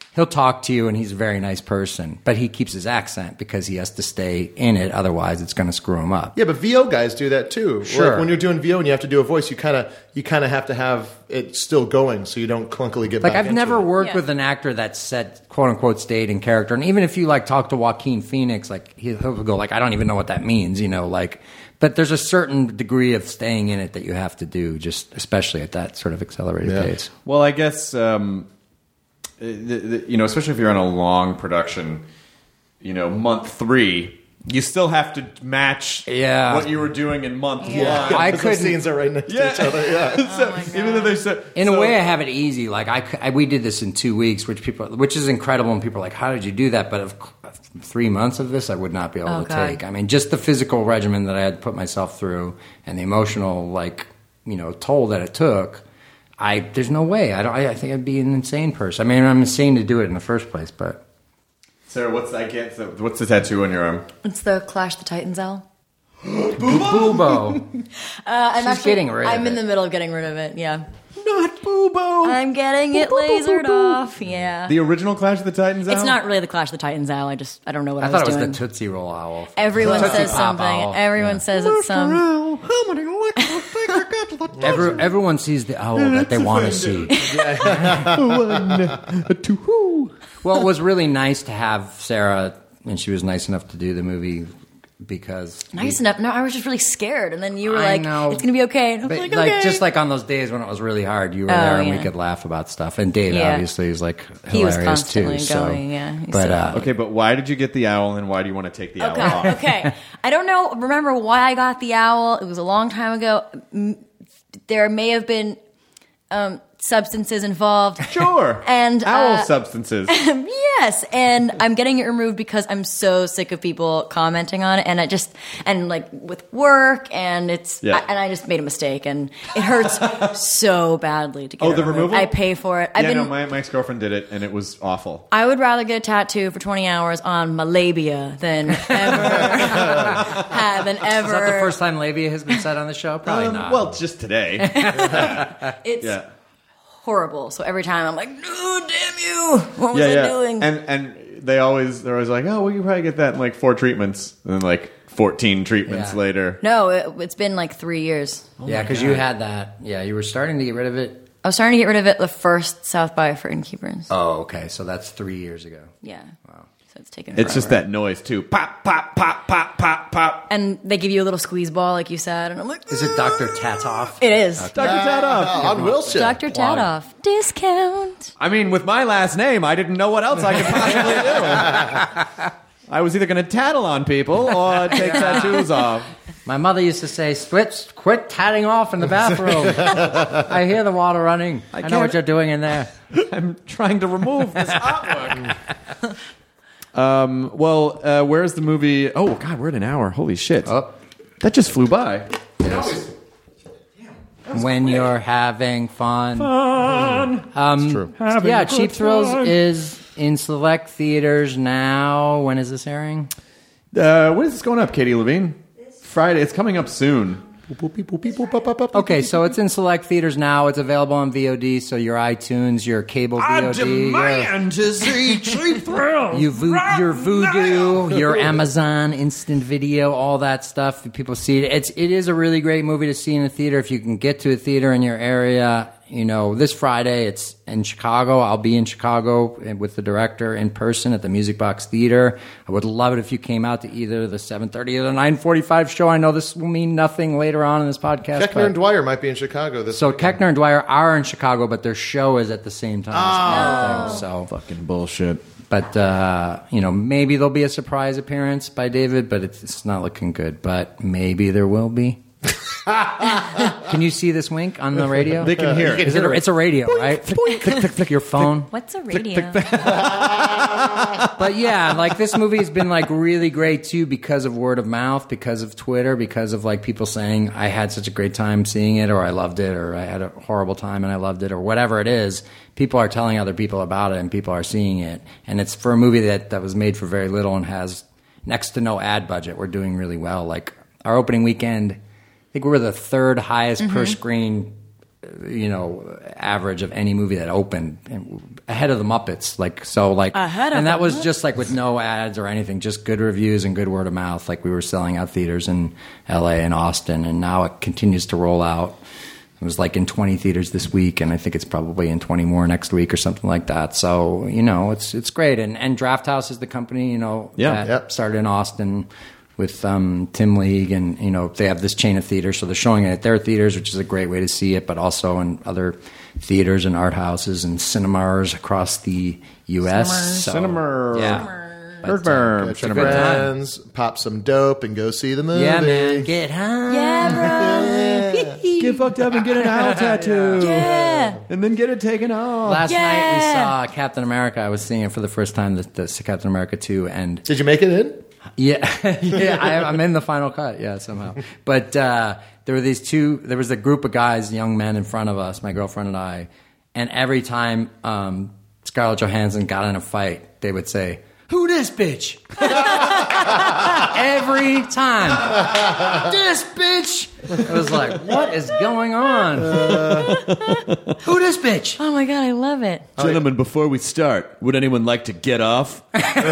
he'll talk to you and he's a very nice person, but he keeps his accent because he has to stay in it. Otherwise, it's going to screw him up. Yeah, but V O guys do that too. Sure. Like when you're doing V O and you have to do a voice, you kind of you kind of have to have it still going so you don't clunkily get Like back I've into never it. worked Yeah. with an actor that said quote unquote stayed in character, and even if you like talk to Joaquin Phoenix, like he- he'll go like I don't even know what that means, you know, like. But there's a certain degree of staying in it that you have to do, just especially at that sort of accelerated Yeah. pace. Well, I guess um, the, the, you know, especially if you're on a long production, you know, month three, you still have to match Yeah. what you were doing in month Yeah. one. I Because couldn't- those scenes are right next Yeah. to each other. Yeah. So, even though they said, In so- a way, I have it easy. Like I, c- I- we did this in two weeks, which people, which is incredible. And people are like, "How did you do that?" But of c- three months of this, I would not be able Oh, to God. take. I mean, just the physical regimen that I had to put myself through, and the emotional, like you know, toll that it took. I there's no way. I don't. I, I think I'd be an insane person. I mean, I'm insane to do it in the first place. But Sarah, what's I can't. What's the tattoo on your arm? It's the Clash the Titans owl. Boobo, Uh, I'm She's actually, getting rid of I'm in it. the middle of getting rid of it. Yeah, Not Boobo. I'm getting it lasered off. Yeah, The original Clash of the Titans. it's owl? not really the Clash of the Titans owl. I just I don't know what I, I thought it was was doing. the Tootsie Roll owl. Everyone Tootsie says Pop something. owl. Everyone Yeah. says it's some. How many licks will take to get to the top? Every, everyone sees the owl that they want to see. One, two. Well, it was really nice to have Sarah, and she was nice enough to do the movie because Nice enough. No, I was just really scared, and then you were I like, know. "It's gonna be okay." And I was But like, like "Okay." just like on those days when it was really hard, you were Oh, there and we yeah. could laugh about stuff. And Dave Yeah. obviously is like He was hilarious constantly too. going, so, yeah, he's but so uh, Okay, but why did you get the owl, and why do you want to take the owl Okay, off? okay. I don't know. Remember why I got the owl? It was a long time ago. M- There may have been um, substances involved. Sure. And, owl uh, substances. Yes, and I'm getting it removed because I'm so sick of people commenting on it, and I just and like with work, and it's Yeah. I, and I just made a mistake, and it hurts so badly to get Oh, it the removed. removal? I pay for it. I've yeah, been. no, my, my ex-girlfriend did it, and it was awful. I would rather get a tattoo for twenty hours on my labia than ever have than ever. is that the first time labia has been said on the show? Probably Um, not. Well, just today. It's yeah. horrible. So every time I'm like, "No, damn you! What was yeah, I yeah. doing?" And and they always they're always like, oh, well, you probably get that in like four treatments, and then like fourteen treatments Yeah. later. no, it, it's been like three years. yeah, because you had that. Yeah, you were starting to get rid of it. I was starting to get rid of it the first South by for Innkeepers. Oh, okay. So that's three years ago. Yeah. Wow. So it's taken. It's just forever. that noise too. Pop, pop, pop, pop, pop, pop. And they give you a little squeeze ball, like you said, and I'm like, Is it Doctor Tatoff? It is. Doctor Tatoff. Ah, on Wilshire. Doctor Tadoff. Discount. I mean, with my last name, I didn't know what else I could possibly do. I was either going to tattle on people or take tattoos off. My mother used to say, "Quit, quit tatting off in the bathroom." I hear the water running. I, know can't- what you're doing in there. I'm trying to remove this artwork. um, well, uh, where's the movie? Oh, God, we're at an hour. Holy shit. Oh. That just flew by. When you're having fun. Um, true. yeah, Cheap Thrills is in select theaters now. When is this airing? Uh, when is this going up, Katie Levine? Friday. It's coming up soon. Okay, so it's in select theaters now. It's available on V O D, so your iTunes, your cable V O D, your, to see Cheap Thrills. you vo- your Vudu, your Amazon Instant Video, all that stuff. People see it. It's it is a really great movie to see in a theater if you can get to a theater in your area. You know, this Friday it's in Chicago. I'll be in Chicago with the director in person at the Music Box Theater. I would love it if you came out to either the seven thirty or the nine forty-five show. I know this will mean nothing later on in this podcast. Keckner but- and Dwyer might be in Chicago this so weekend. Keckner and Dwyer are in Chicago, but their show is at the same time. Oh. Thing, so, Fucking bullshit. but uh, you know, maybe there'll be a surprise appearance by David, but it's, it's not looking good. But maybe there will be. Can you see this wink on the radio? They can hear it. Is it a, it's a radio, right? Click, click, click, click your phone. What's a radio? But yeah, like this movie has been like really great too because of word of mouth, because of Twitter, because of like people saying I had such a great time seeing it, or I loved it, or I had a horrible time and I loved it, or whatever it is. People are telling other people about it, and people are seeing it. And it's for a movie that that was made for very little and has next to no ad budget. We're doing really well. Like our opening weekend, I think we were the third highest per screen you know, average of any movie that opened, ahead of the Muppets. Like so, like, Ahead of and that the was just like with no ads or anything, just good reviews and good word of mouth. Like we were selling out theaters in L A and Austin, and now it continues to roll out. It was like in twenty theaters this week, and I think it's probably in twenty more next week or something like that. So, you know, it's it's great. And and Draft House is the company, you know, Yeah. that Yep. started in Austin with um, Tim League, and, you know, they have this chain of theaters. So they're showing it at their theaters, which is a great way to see it, but also in other theaters and art houses and cinemas across the U S. So, Cinema. Yeah. Bird But, uh, Berm. Get your Cinema. friends, pop some dope, and go see the movie. Yeah, man. Get high. Yeah, bro. Get fucked up and get an owl tattoo. Yeah. And then get it taken off. Last Yeah. night we saw Captain America. I was seeing it for the first time, the, the Captain America two, and Did you make it in? yeah, yeah, I, I'm in the final cut, yeah, somehow. But uh, there were these two. There was a group of guys, young men, in front of us, my girlfriend and I, and every time um, Scarlett Johansson got in a fight, they would say, "Who this bitch?" Every time, this bitch. I was like, "What is going on? Who this bitch?" Oh my god, I love it. Gentlemen, before we start, would anyone like to get off?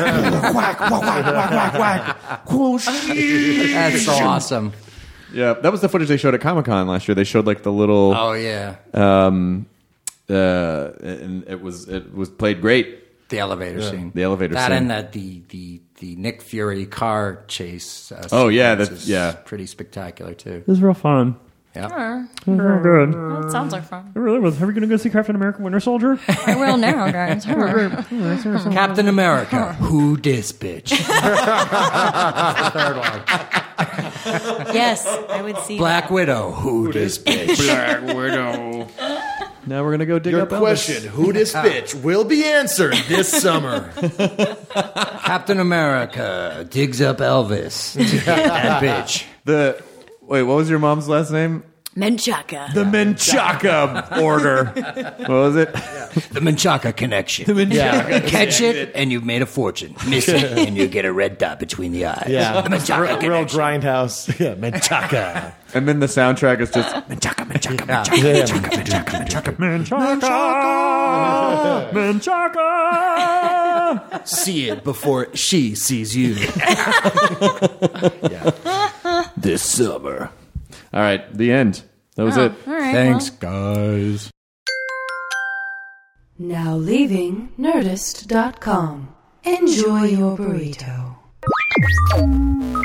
That's so awesome. Yeah, that was the footage they showed at Comic Con last year. They showed like the little, Oh yeah, um, uh, and it was it was played great. the elevator scene. The elevator that scene. and that the the the Nick Fury car chase. Uh, Oh, yeah, sequence that's- is yeah. pretty spectacular too. It was real fun. Yeah. Very good. That sounds like fun. It really was. Are we going to go see Captain America Winter Soldier? I will now, guys. Captain America, who this bitch? Third one. Yes, I would see Black Widow, who this bitch? Now we're gonna go dig Your up Elvis. question, who this bitch, will be answered this summer. Captain America digs up Elvis to get that bitch. The wait, what was your mom's last name? Menchaca. The Menchaca order. What was it? The Menchaca connection. The Yeah. Catch it, and you've made a fortune. Miss it, and you get a red dot between the eyes. Yeah, The Menchaca real, real connection. grindhouse. Yeah, Menchaca. And then the soundtrack is just Menchaca, Menchaca, Yeah. Menchaca! Menchaca! See it before she sees you. this summer. All right, the end. That was Oh, it. all right, Thanks, well. guys. Now leaving Nerdist dot com. Enjoy your burrito.